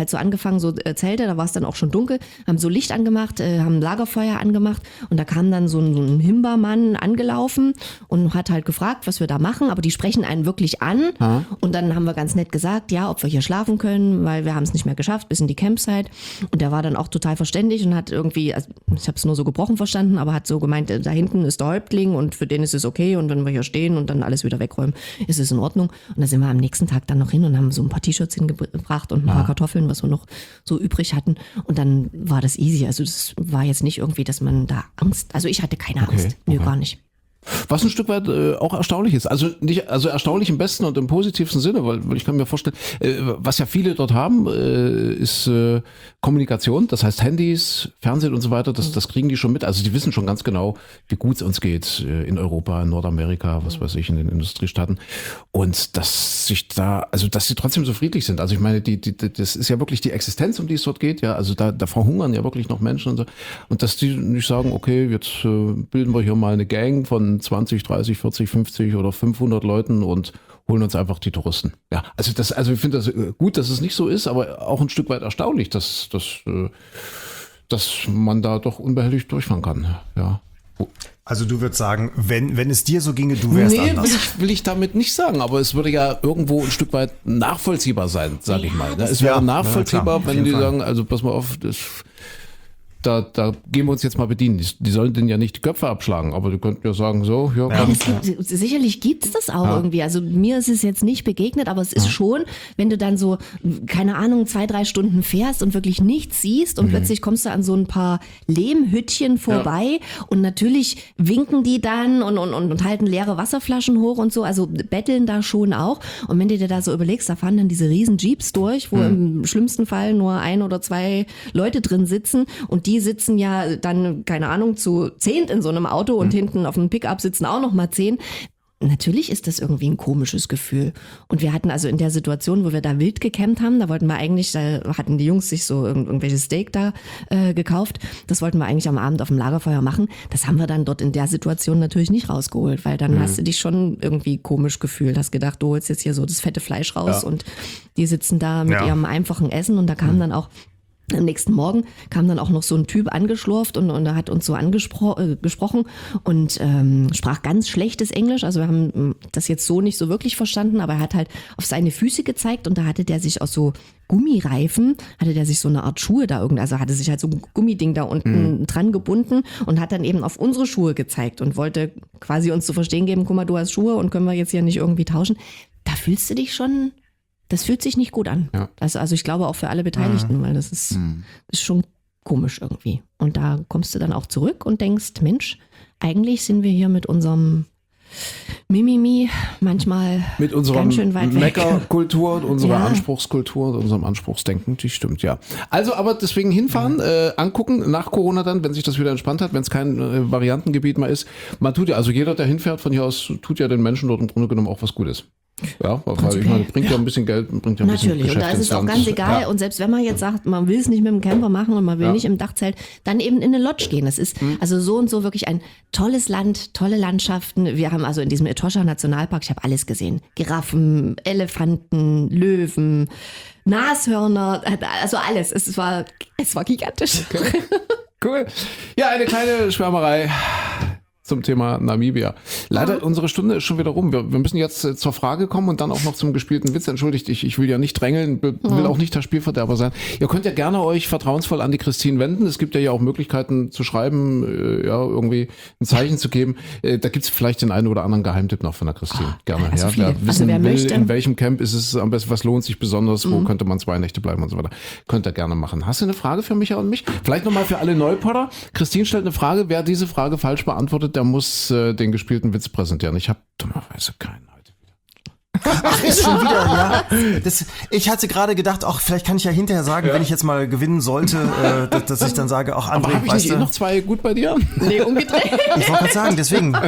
halt so angefangen, so äh, Zelte, da war es dann auch schon dunkel, haben so Licht angemacht, äh, haben Lagerfeuer angemacht und da kam dann so ein, so ein Himba-Mann angelaufen und hat halt gefragt, was wir da machen, aber die sprechen einen wirklich an Ah. und dann haben wir ganz nett gesagt, ja, ob wir hier schlafen können, weil wir haben es nicht mehr geschafft, bis in die Campsite und der war dann auch total verständig und hat irgendwie, also ich habe es nur so gebrochen verstanden, aber hat so gemeint, äh, da hinten ist der Häuptling und für den ist es okay und wenn wir hier stehen und dann alles wieder wegräumen, ist es in Ordnung. Und da sind wir am nächsten Tag dann noch hin und haben so ein paar T-Shirts hingebracht und ein paar Kartoffeln, was wir noch so übrig hatten. Und dann war das easy. Also das war jetzt nicht irgendwie, dass man da Angst, also ich hatte keine Okay, Angst. Nö, okay. gar nicht. Was ein Stück weit äh, auch erstaunlich ist. Also nicht, also erstaunlich im besten und im positivsten Sinne, weil, weil ich kann mir vorstellen, äh, was ja viele dort haben, äh, ist äh, Kommunikation. Das heißt Handys, Fernsehen und so weiter, das, das kriegen die schon mit. Also die wissen schon ganz genau, wie gut es uns geht äh, in Europa, in Nordamerika, was weiß ich, in den Industriestaaten. Und dass sich da, also dass sie trotzdem so friedlich sind. Also ich meine, die, die, das ist ja wirklich die Existenz, um die es dort geht. Ja, also da, da verhungern ja wirklich noch Menschen und so. Und dass die nicht sagen, okay, jetzt äh, bilden wir hier mal eine Gang von zwanzig, dreißig, vierzig, fünfzig oder fünfhundert Leuten und holen uns einfach die Touristen. Ja, also das, also ich finde das gut, dass es nicht so ist, aber auch ein Stück weit erstaunlich, dass, dass, dass man da doch unbehelligt durchfahren kann. Ja. Also du würdest sagen, wenn, wenn es dir so ginge, du wärst Nee, will anders. ich, will ich damit nicht sagen, aber es würde ja irgendwo ein Stück weit nachvollziehbar sein, sage ich mal. Ne? Es wäre Ja, nachvollziehbar, ja, klar, auf wenn jeden die Fall. sagen, also pass mal auf, das, da, da gehen wir uns jetzt mal bedienen. Die, die sollen denen ja nicht die Köpfe abschlagen, aber die könnten ja sagen, so, ja, Ja. komm. Es gibt, sicherlich gibt es das auch irgendwie. Also mir ist es jetzt nicht begegnet, aber es ist schon, wenn du dann so, keine Ahnung, zwei, drei Stunden fährst und wirklich nichts siehst und plötzlich kommst du an so ein paar Lehmhüttchen vorbei und natürlich winken die dann und, und, und, und halten leere Wasserflaschen hoch und so, also betteln da schon auch. Und wenn du dir da so überlegst, da fahren dann diese riesen Jeeps durch, wo im schlimmsten Fall nur ein oder zwei Leute drin sitzen und die sitzen ja dann, keine Ahnung, zu zehnt in so einem Auto und hinten auf dem Pickup sitzen auch noch mal zehn. Natürlich ist das irgendwie ein komisches Gefühl. Und wir hatten also in der Situation, wo wir da wild gecampt haben, da wollten wir eigentlich, da hatten die Jungs sich so irgend- irgendwelche Steak da äh, gekauft. Das wollten wir eigentlich am Abend auf dem Lagerfeuer machen. Das haben wir dann dort in der Situation natürlich nicht rausgeholt, weil dann hast du dich schon irgendwie komisch gefühlt. Hast gedacht, du holst jetzt hier so das fette Fleisch raus Ja. und die sitzen da mit Ja. ihrem einfachen Essen und da kam dann auch am nächsten Morgen kam dann auch noch so ein Typ angeschlurft und, und er hat uns so angespro- äh, gesprochen und ähm, sprach ganz schlechtes Englisch. Also wir haben ähm, das jetzt so nicht so wirklich verstanden, aber er hat halt auf seine Füße gezeigt und da hatte der sich aus so Gummireifen, hatte der sich so eine Art Schuhe da irgendwie, also hatte sich halt so ein Gummiding da unten mhm. dran gebunden und hat dann eben auf unsere Schuhe gezeigt und wollte quasi uns zu verstehen geben, guck mal, du hast Schuhe und können wir jetzt hier nicht irgendwie tauschen. Da fühlst du dich schon... Das fühlt sich nicht gut an. Ja. Also, also ich glaube auch für alle Beteiligten, weil das ist, ist schon komisch irgendwie. Und da kommst du dann auch zurück und denkst, Mensch, eigentlich sind wir hier mit unserem Mimimi manchmal Mit unserer ganz schön weit weg. Meckerkultur und unserer Ja. Anspruchskultur und unserem Anspruchsdenken, die stimmt, ja. Also, aber deswegen hinfahren, äh, angucken, nach Corona dann, wenn sich das wieder entspannt hat, wenn es kein äh, Variantengebiet mehr ist. Man tut ja, also jeder, der hinfährt von hier aus, tut ja den Menschen dort im Grunde genommen auch was Gutes. Ja, weil ich meine, bringt ja ein bisschen Geld, bringt ja ein bisschen Natürlich, und Geschäft da ist ins es auch Land. ganz egal. Ja. Und selbst wenn man jetzt sagt, man will es nicht mit dem Camper machen und man will Ja. nicht im Dachzelt, dann eben in eine Lodge gehen. Das ist also so und so wirklich ein tolles Land, tolle Landschaften. Wir haben also in diesem Etosha Nationalpark, ich habe alles gesehen. Giraffen, Elefanten, Löwen, Nashörner, also alles. Es war, es war gigantisch. Cool. Ja, eine kleine Schwärmerei zum Thema Namibia. Leider, unsere Stunde ist schon wieder rum. Wir, wir müssen jetzt äh, zur Frage kommen und dann auch noch zum gespielten Witz. Entschuldigt, ich, ich will ja nicht drängeln, be- will auch nicht der Spielverderber sein. Ihr könnt ja gerne euch vertrauensvoll an die Christine wenden. Es gibt ja, ja auch Möglichkeiten zu schreiben, äh, ja, irgendwie ein Zeichen zu geben. Äh, da gibt's vielleicht den einen oder anderen Geheimtipp noch von der Christine. Gerne. also ja. viele. Wer Also wissen wer will, möchte. in welchem Camp ist es am besten, was lohnt sich besonders, wo könnte man zwei Nächte bleiben und so weiter. Könnt ihr gerne machen. Hast du eine Frage für Micha und mich? Vielleicht nochmal für alle Neupotter. Christine stellt eine Frage. Wer diese Frage falsch beantwortet, der muss äh, den gespielten Witz präsentieren. Ich habe dummerweise keinen heute wieder. Ach, ist schon wieder, ja. Das, ich hatte gerade gedacht, auch vielleicht kann ich ja hinterher sagen, wenn ich jetzt mal gewinnen sollte, äh, dass, dass ich dann sage, auch Aber André, habe ich weißt nicht eh du, noch zwei gut bei dir? Nee, umgedreht. ich wollte gerade sagen, deswegen.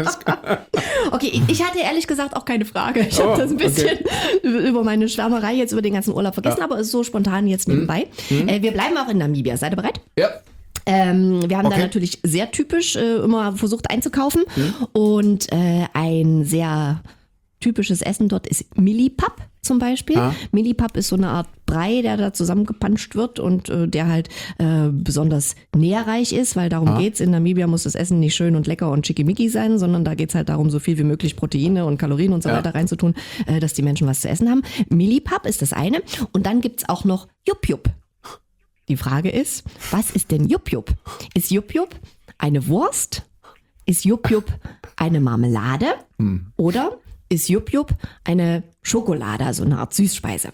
Okay, ich- ich hatte ehrlich gesagt auch keine Frage. Ich habe Oh, das ein bisschen über meine Schwärmerei jetzt über den ganzen Urlaub vergessen, aber ist so spontan jetzt nebenbei. Äh, wir bleiben auch in Namibia. Seid ihr bereit? Ja. Ähm, wir haben Okay. da natürlich sehr typisch äh, immer versucht einzukaufen und äh, ein sehr typisches Essen dort ist Millipap. zum Beispiel. Ja. Millipap ist so eine Art Brei, der da zusammengepanscht wird und äh, der halt äh, besonders nährreich ist, weil darum Ja. geht's. In Namibia muss das Essen nicht schön und lecker und schickimicki sein, sondern da geht's halt darum, so viel wie möglich Proteine und Kalorien und so Ja. weiter reinzutun, äh, dass die Menschen was zu essen haben. Millipap ist das eine. Und dann gibt's auch noch Jup-Jup. Die Frage ist, was ist denn Jup-Jup? Ist Jup-Jup eine Wurst? Ist Jup-Jup eine Marmelade? Hm. Oder ist Jup-Jup eine Schokolade, also eine Art Süßspeise?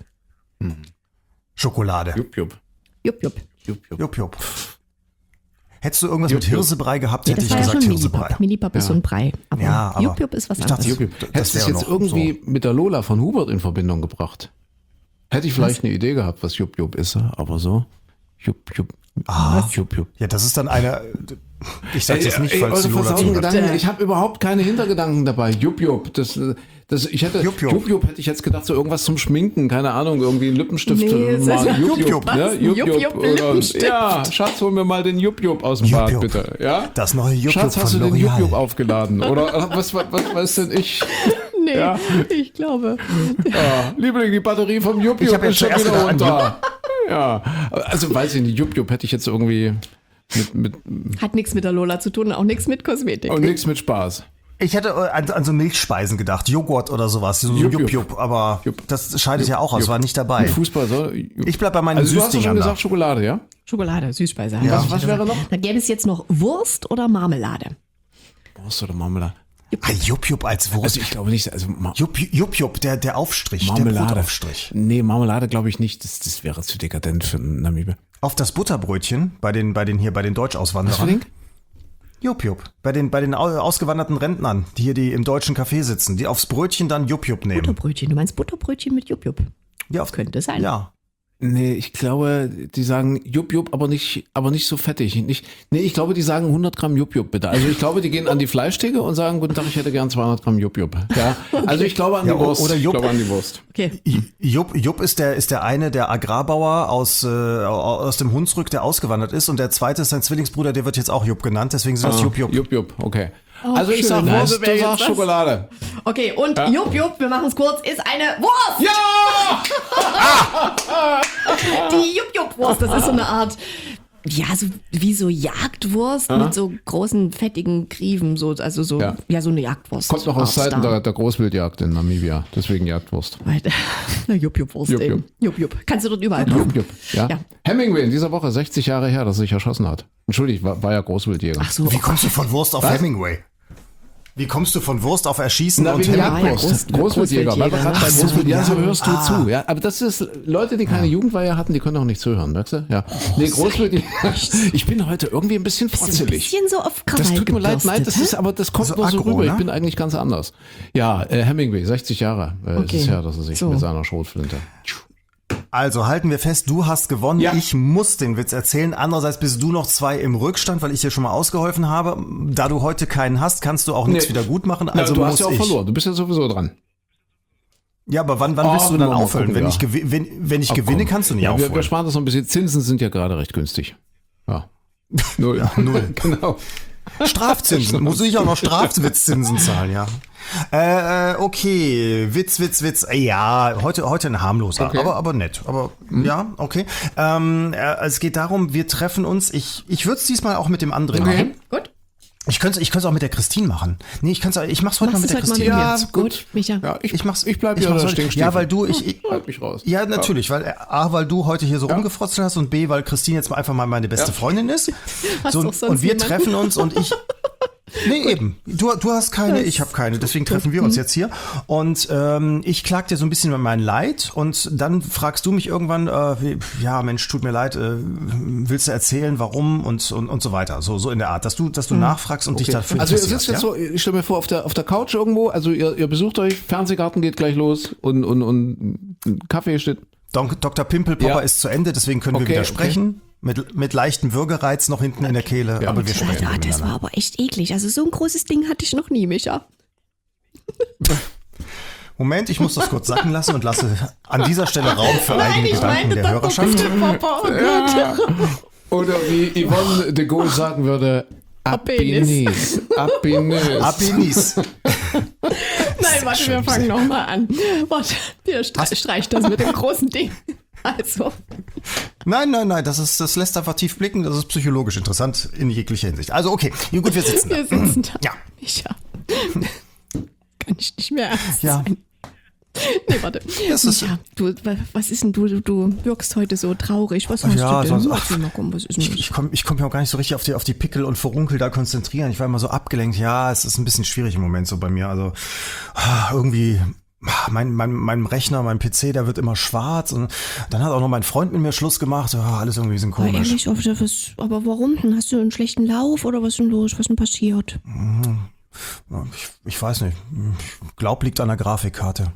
Schokolade. Jupp, jupp. Jup-Jup. Jupp, jupp. Jupp, jupp. Hättest du irgendwas Jupp, mit jupp. Hirsebrei gehabt, hätte Das ich war ja gesagt schon Hirsebrei. Millipap. Millipap ist Ja. so ein Brei. Aber Ja, aber Jup-Jup ist was ich dachte, anderes. Jupp, Hättest das du es wäre jetzt noch irgendwie mit der Lola von Hubert in Verbindung gebracht? Hätte ich vielleicht eine Idee gehabt, was Jupp Jupp ist, aber so. Jupp Jupp. Ah. Jupp Jupp. Ja, das ist dann eine. Ich sag das nicht, Ey, falls eure die Lola versauten zuhört. Gedanken, ich habe überhaupt keine Hintergedanken dabei. Jupp Jupp. Das, das, ich hätte, Jupp, Jupp, Jupp. Jupp hätte ich jetzt gedacht, so irgendwas zum Schminken, keine Ahnung, irgendwie ein Lippenstift. Nee, mal das ist- Jupp Jupp, Jupp, was? ne? Jupp Jupp, Jupp. Jupp, Oder- Lippenstift. Ja, Schatz, hol mir mal den Jupp Jupp aus dem Jupp, Bad, Jupp. bitte. Ja? Das neue Jupp Schatz, Jupp hast du von den Jupp L'Oreal. Jupp aufgeladen? Oder äh, was, was, was weiß denn ich? Nee, Ja. ich glaube. Ja, Liebling, die Batterie vom Jupp Ich Jupp hab jetzt ist schon zuerst wieder gedacht an runter. Ja, also weiß ich nicht, Jupp Jupp hätte ich jetzt irgendwie mit, mit Hat nichts mit der Lola zu tun, auch nichts mit Kosmetik. und nichts mit Spaß. Ich hätte äh, an, an so Milchspeisen gedacht, Joghurt oder sowas, so Jupp, Jupp Jupp. Jupp, aber Jupp. das scheidet ja auch aus, Jupp. war nicht dabei. Mit Fußball so. Ich bleib bei meinen Also du hast ja schon Süßdingern da. gesagt Schokolade, ja? Schokolade, Süßspeise. Ja. hab ich Was gesagt. wäre noch? Dann gäbe es jetzt noch Wurst oder Marmelade. Wurst oder Marmelade? Ah, Jupp Jupp als Wurst. Also ich glaube nicht, also Ma Jupp Jupp, Jupp der, der Aufstrich, der Marmelade. Brotaufstrich. Nee, Marmelade glaube ich nicht, das, das wäre zu dekadent für Namibia. Auf das Butterbrötchen bei den, bei den hier bei den Was für Deutschauswanderern. Ding? Jupp Jupp. Bei den, bei den au- ausgewanderten Rentnern, die hier die im deutschen Café sitzen, die aufs Brötchen dann Jupp Jupp nehmen. Butterbrötchen, du meinst Butterbrötchen mit Jup-Jup? Ja, auf, Könnte sein. ja. Nee, ich glaube, die sagen Jupp Jupp, aber nicht, aber nicht so fettig. Nicht, nee, ich glaube, die sagen hundert Gramm Jupp Jupp bitte. Also ich glaube, die gehen an die Fleischtheke und sagen, guten Tag, ich hätte gern zweihundert Gramm Jupp Jupp. Ja, also ich glaube an die Ja, o- Wurst. oder Jupp. Ich glaube an die Wurst. Okay. Jupp, Jupp ist der, ist der eine, der Agrarbauer aus, äh, aus dem Hunsrück, der ausgewandert ist. Und der zweite ist sein Zwillingsbruder, der wird jetzt auch Jupp genannt. Deswegen sind das Jupp Jupp. Jupp Jupp, okay. Auch also ich schön, sag ne? Wurst, Also wer du jetzt sagst was- Schokolade. Okay, und Ja. Jup Jup, wir machen es kurz, ist eine Wurst. Ja! Die Jup Jup Wurst, das ist so eine Art, ja, so wie so Jagdwurst mit so großen, fettigen Grieven, so, also so, ja, Ja. so eine Jagdwurst. Kommt noch aus Art Zeiten Star. der, der Großwildjagd in Namibia. Deswegen Jagdwurst. Na, Jup Jup Wurst Jup, eben. Jup Jup. Kannst du dort überall kaufen. Jupp Jupp, ja. Ja. Hemingway in dieser Woche, sechzig Jahre her, dass er sich erschossen hat. Entschuldigt, war, war ja Großwildjäger. Ach so, Wie kommst du von Wurst auf Was? Hemingway? Wie kommst du von Wurst auf Erschießen Na, und wegen Hemingway? Jagdwurst. Ja, Groß- Großwildjäger. Weil wir Großwildjäger, gerade bei ne? Ach so, Großwild, ja, so ja. hörst du Ah. zu. Ja, aber das ist, Leute, die keine Jugendweihe hatten, die können auch nicht zuhören, weißt du? Ja. Nee, Großwildjäger. Ich bin heute irgendwie ein bisschen Bist du ein frotzelig. bisschen so auf Krawall Das tut mir leid, nein, das gebürstet, ist, aber das kommt So nur so aggro, rüber. Ich ne? bin eigentlich ganz anders. Ja, äh, Hemingway, sechzig Jahre äh, Okay. ist es her, dass er sich So. mit seiner Schrotflinte. Also halten wir fest, du hast gewonnen. Ja. Ich muss den Witz erzählen. Andererseits bist du noch zwei im Rückstand, weil ich dir schon mal ausgeholfen habe. Da du heute keinen hast, kannst du auch nichts Nee. wieder gut machen. Na, Also du muss hast ja auch ich. verloren. Du bist ja sowieso dran. Ja, aber wann, wann Oh, willst du dann mal aufhören? gucken, Wenn ja. ich, gewi wenn, wenn ich Ach, gewinne, komm. kannst du nicht ja, wir, wir aufholen. sparen das noch ein bisschen. Zinsen sind ja gerade recht günstig. Ja. Null. Ja, null. Genau. Strafzinsen. Muss ich auch noch Strafwitzzinsen zahlen, ja. Äh, äh, okay, Witz, Witz, Witz. Äh, Ja, heute, heute ein harmloser, Okay. aber, aber nett. Aber ja, okay. Ähm, äh, es geht darum, wir treffen uns. Ich, ich würde es diesmal auch mit dem André machen. Okay. Gut. Ich könnte ich könnte es auch mit der Christine machen. Nee, ich kann's, ich mach's heute Machst mal mit der du's heute Christine mal jetzt. mit mir? Gut, Micha. Ja, ich, Ich mach's, ich bleib ich hier mach's der heute. Stinkstiefel. Ja, weil du, ich, ich Halt mich raus. ja, natürlich, weil äh, A, weil du heute hier so rumgefrotzelt hast und B, weil Christine jetzt mal einfach mal meine beste Ja. Freundin ist. Hast So, doch sonst und wir niemanden. treffen uns und ich. Nee, eben. Du, du hast keine, ich habe keine. Deswegen treffen wir uns jetzt hier. Und ähm, ich klag dir so ein bisschen über mein Leid. Und dann fragst du mich irgendwann, äh, wie, ja, Mensch, tut mir leid, äh, willst du erzählen, warum und, und, und so weiter. So, so in der Art, dass du, dass du nachfragst und dich dafür Also ihr interessierst. sitzt jetzt ja? so, ich stelle mir vor, auf der, auf der Couch irgendwo, also ihr, ihr besucht euch, Fernsehgarten geht gleich los und, und, und ein Kaffee steht. Don- Doktor Pimpelpopper Ja. ist zu Ende, deswegen können wir Okay, wieder sprechen. Mit, mit leichtem Würgereiz noch hinten in der Kehle. Ja. aber wir sprechen Ja, das war aber echt eklig. Also so ein großes Ding hatte ich noch nie, Micha. Moment, ich muss das kurz sacken lassen und lasse an dieser Stelle Raum für eigene Gedanken der Hörerschaft. Papa, oh Gott. Oder wie Yvonne de Gaulle sagen würde, Apenis. Apenis. Apenis. Apenis. Nein, warte, wir fangen nochmal an. Warte, wir stre- streicht das mit dem großen Ding. Also. Nein, nein, nein, das ist, das lässt einfach tief blicken, das ist psychologisch interessant in jeglicher Hinsicht. Also okay, gut, wir sitzen da. Wir sitzen da. Ja. Micha. Kann ich nicht mehr ernst Ja. sein. Nee, warte. Das ist- Micha, du, was ist denn du? Du, du wirkst heute so traurig. Was hast Ja, du denn? so- Erzähl mal, komm, was ist denn Ich, das? ich komme ich komm ja auch gar nicht so richtig auf die, auf die Pickel und Furunkel da konzentrieren. Ich war immer so abgelenkt. Ja, es ist ein bisschen schwierig im Moment so bei mir. Also ah, irgendwie ah, mein, mein, mein Rechner, mein P C, der wird immer schwarz. Und dann hat auch noch mein Freund mit mir Schluss gemacht. Ja, alles irgendwie ein bisschen Aber komisch. ehrlich, aber was, aber warum denn? Hast du einen schlechten Lauf oder was ist denn los? Was ist denn passiert? Ich, ich weiß nicht. Ich glaube, liegt an der Grafikkarte.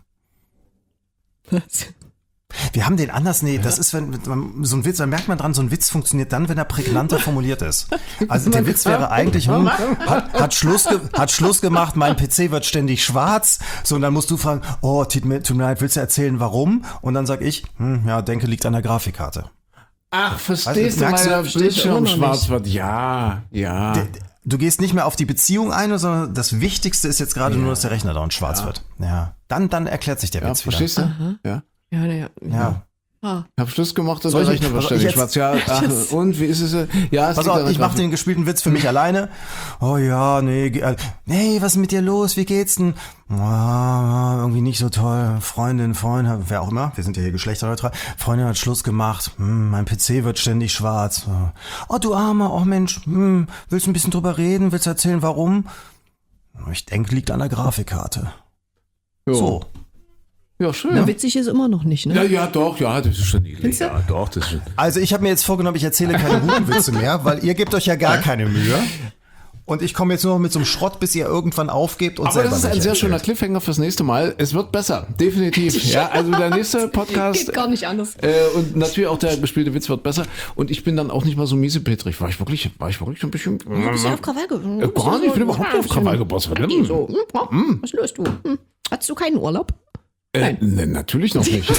Was? Wir haben den anders, nee, das ist, wenn wenn so ein Witz, da merkt man dran, so ein Witz funktioniert dann, wenn er prägnanter formuliert ist. Also der Witz wäre eigentlich, hm, hat, hat, Schluss ge, hat Schluss gemacht, mein P C wird ständig schwarz. So, und dann musst du fragen, oh, tut mir, tut mir leid, willst du erzählen, warum? Und dann sag ich, hm, ja, denke, liegt an der Grafikkarte. Ach, verstehst du, merkst du, weil der verstehe ich Bildschirm immer noch schwarz nicht. wird? Ja, ja. Du gehst nicht mehr auf die Beziehung ein, sondern das Wichtigste ist jetzt gerade nur, dass der Rechner dauernd schwarz wird. Ja, dann, dann erklärt sich der Ja, Witz wieder. verstehst du? Ja. Ja, naja. Ja. Ah. Ich hab Schluss gemacht und Soll der ich- Rechner wird also ich ständig jetzt- schwarz. Ja, ach, und wie ist es? Ja, es Pass liegt an auf, der ich mach Grafik. den gespielten Witz für mich alleine. Oh ja, nee, ge- äh, nee, was ist mit dir los? Wie geht's denn? Ah, irgendwie nicht so toll. Freundin, Freund, wer auch immer, wir sind ja hier geschlechterneutral. Freundin hat Schluss gemacht. Hm, mein P C wird ständig schwarz. Oh, du Armer, oh Mensch, hm, willst du ein bisschen drüber reden? Willst du erzählen, warum? Ich denke, liegt an der Grafikkarte. Jo. So. Ja, schön. Na, witzig ist immer noch nicht, ne? Ja, ja, doch, ja, das ist schon niedlich. Findest du? Ja, doch, das ist schon. Also ich habe mir jetzt vorgenommen, ich erzähle keine guten Witze mehr, weil ihr gebt euch ja gar keine Mühe. Und ich komme jetzt nur noch mit so einem Schrott, bis ihr irgendwann aufgebt und Aber selber das ist ein welche sehr erzählt. schöner Cliffhanger fürs nächste Mal. Es wird besser, definitiv. Ja, also der nächste Podcast Geht gar nicht anders. äh, und natürlich auch der gespielte Witz wird besser. Und ich bin dann auch nicht mal so miesepetrig. War ich wirklich, war ich wirklich ein bisschen. Du bist ja auf Krawall ge- Äh, gar nicht, ich bin überhaupt nicht auf Krawall gebossen. Hm, so, hm, ja, was löst du? Hm. Hattest du keinen Urlaub? Äh, ne, natürlich noch nicht.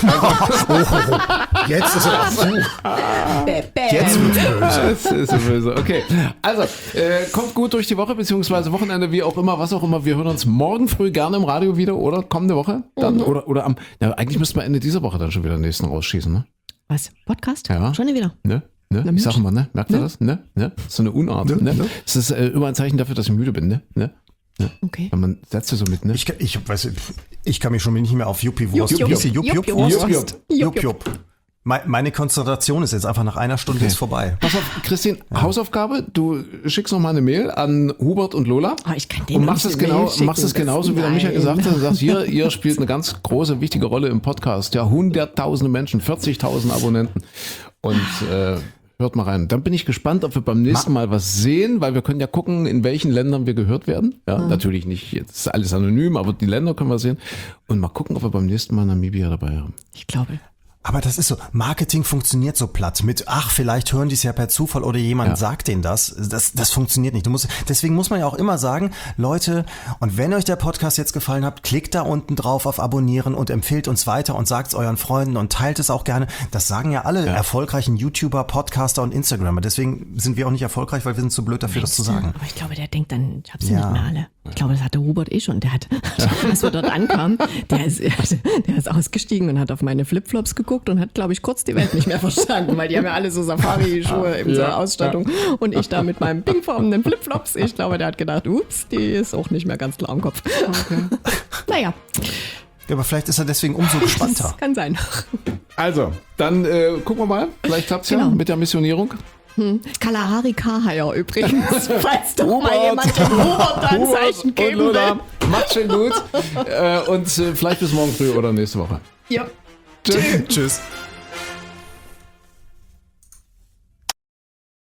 Jetzt ist er puh, Bäh, bäh. jetzt wird's böse. Das ist so böse. Okay. Also, äh, kommt gut durch die Woche, beziehungsweise Wochenende, wie auch immer, was auch immer. Wir hören uns morgen früh gerne im Radio wieder oder kommende Woche. Dann, Mhm. oder, oder am, ja, eigentlich müssten wir Ende dieser Woche dann schon wieder den nächsten rausschießen, ne? Was? Podcast? Ja. Schon wieder. Ne? Ne? Na, Ich sag Mensch. mal, ne? Merkt ihr das? Ne? Ne? Das ist so eine Unart. Ne? Ne? Ne? Das ist äh, immer ein Zeichen dafür, dass ich müde bin, ne? Ne? Okay. Wenn man Sätze so mit, ne? Ich, ich, weiß, ich kann mich schon nicht mehr auf Juppie-Wurst. Jupp, Wie hieß sie? Jupp, Jupp, Jupp, Jupp, Wurst? Jupp, Jupp. Jupp, Jupp. Me- Meine Konzentration ist jetzt einfach nach einer Stunde ist vorbei. Pass auf, Christine, Hausaufgabe, du schickst noch mal eine Mail an Hubert und Lola. Ah, ich kann denen und machst noch es eine genau, Mail schicken, machst es das- genauso, wie der Micha nein. gesagt hat. Du sagst, ihr, ihr spielt eine ganz große, wichtige Rolle im Podcast. Ja, hunderttausende Menschen, vierzigtausend Abonnenten. Und äh, hört mal rein. Dann bin ich gespannt, ob wir beim nächsten Mal was sehen, weil wir können ja gucken, in welchen Ländern wir gehört werden. Ja, natürlich nicht, jetzt ist alles anonym, aber die Länder können wir sehen. Und mal gucken, ob wir beim nächsten Mal Namibia dabei haben. Ich glaube. Aber das ist so, Marketing funktioniert so platt mit, ach, vielleicht hören die es ja per Zufall oder jemand Ja. sagt denen das. Das, das funktioniert nicht. Du musst, deswegen muss man ja auch immer sagen, Leute, und wenn euch der Podcast jetzt gefallen hat, klickt da unten drauf auf Abonnieren und empfehlt uns weiter und sagt es euren Freunden und teilt es auch gerne. Das sagen ja alle erfolgreichen YouTuber, Podcaster und Instagrammer. Deswegen sind wir auch nicht erfolgreich, weil wir sind zu blöd dafür, das zu sagen. Aber ich glaube, der denkt dann, ich hab sie Ja. nicht mehr alle. Ich glaube, das hatte Hubert eh schon. Der hat, als wir dort ankamen, der ist, der ist ausgestiegen und hat auf meine Flipflops geguckt und hat, glaube ich, kurz die Welt nicht mehr verstanden, weil die haben ja alle so Safari-Schuhe in so Ja, Ausstattung. Und ich da mit meinem pinkfarbenen Flipflops. Ich glaube, der hat gedacht, ups, die ist auch nicht mehr ganz klar im Kopf. Naja, Ja, aber vielleicht ist er deswegen umso gespannter. das kann sein. Also, dann äh, gucken wir mal. Vielleicht klappt's ja Genau. mit der Missionierung. Kalahari Kahaya übrigens, falls doch Hubert. mal jemand dem Hubert da ein Zeichen und geben Lola, will. macht's schön gut. äh, und äh, vielleicht bis morgen früh oder nächste Woche. Ja. Tschüss. Tschüss.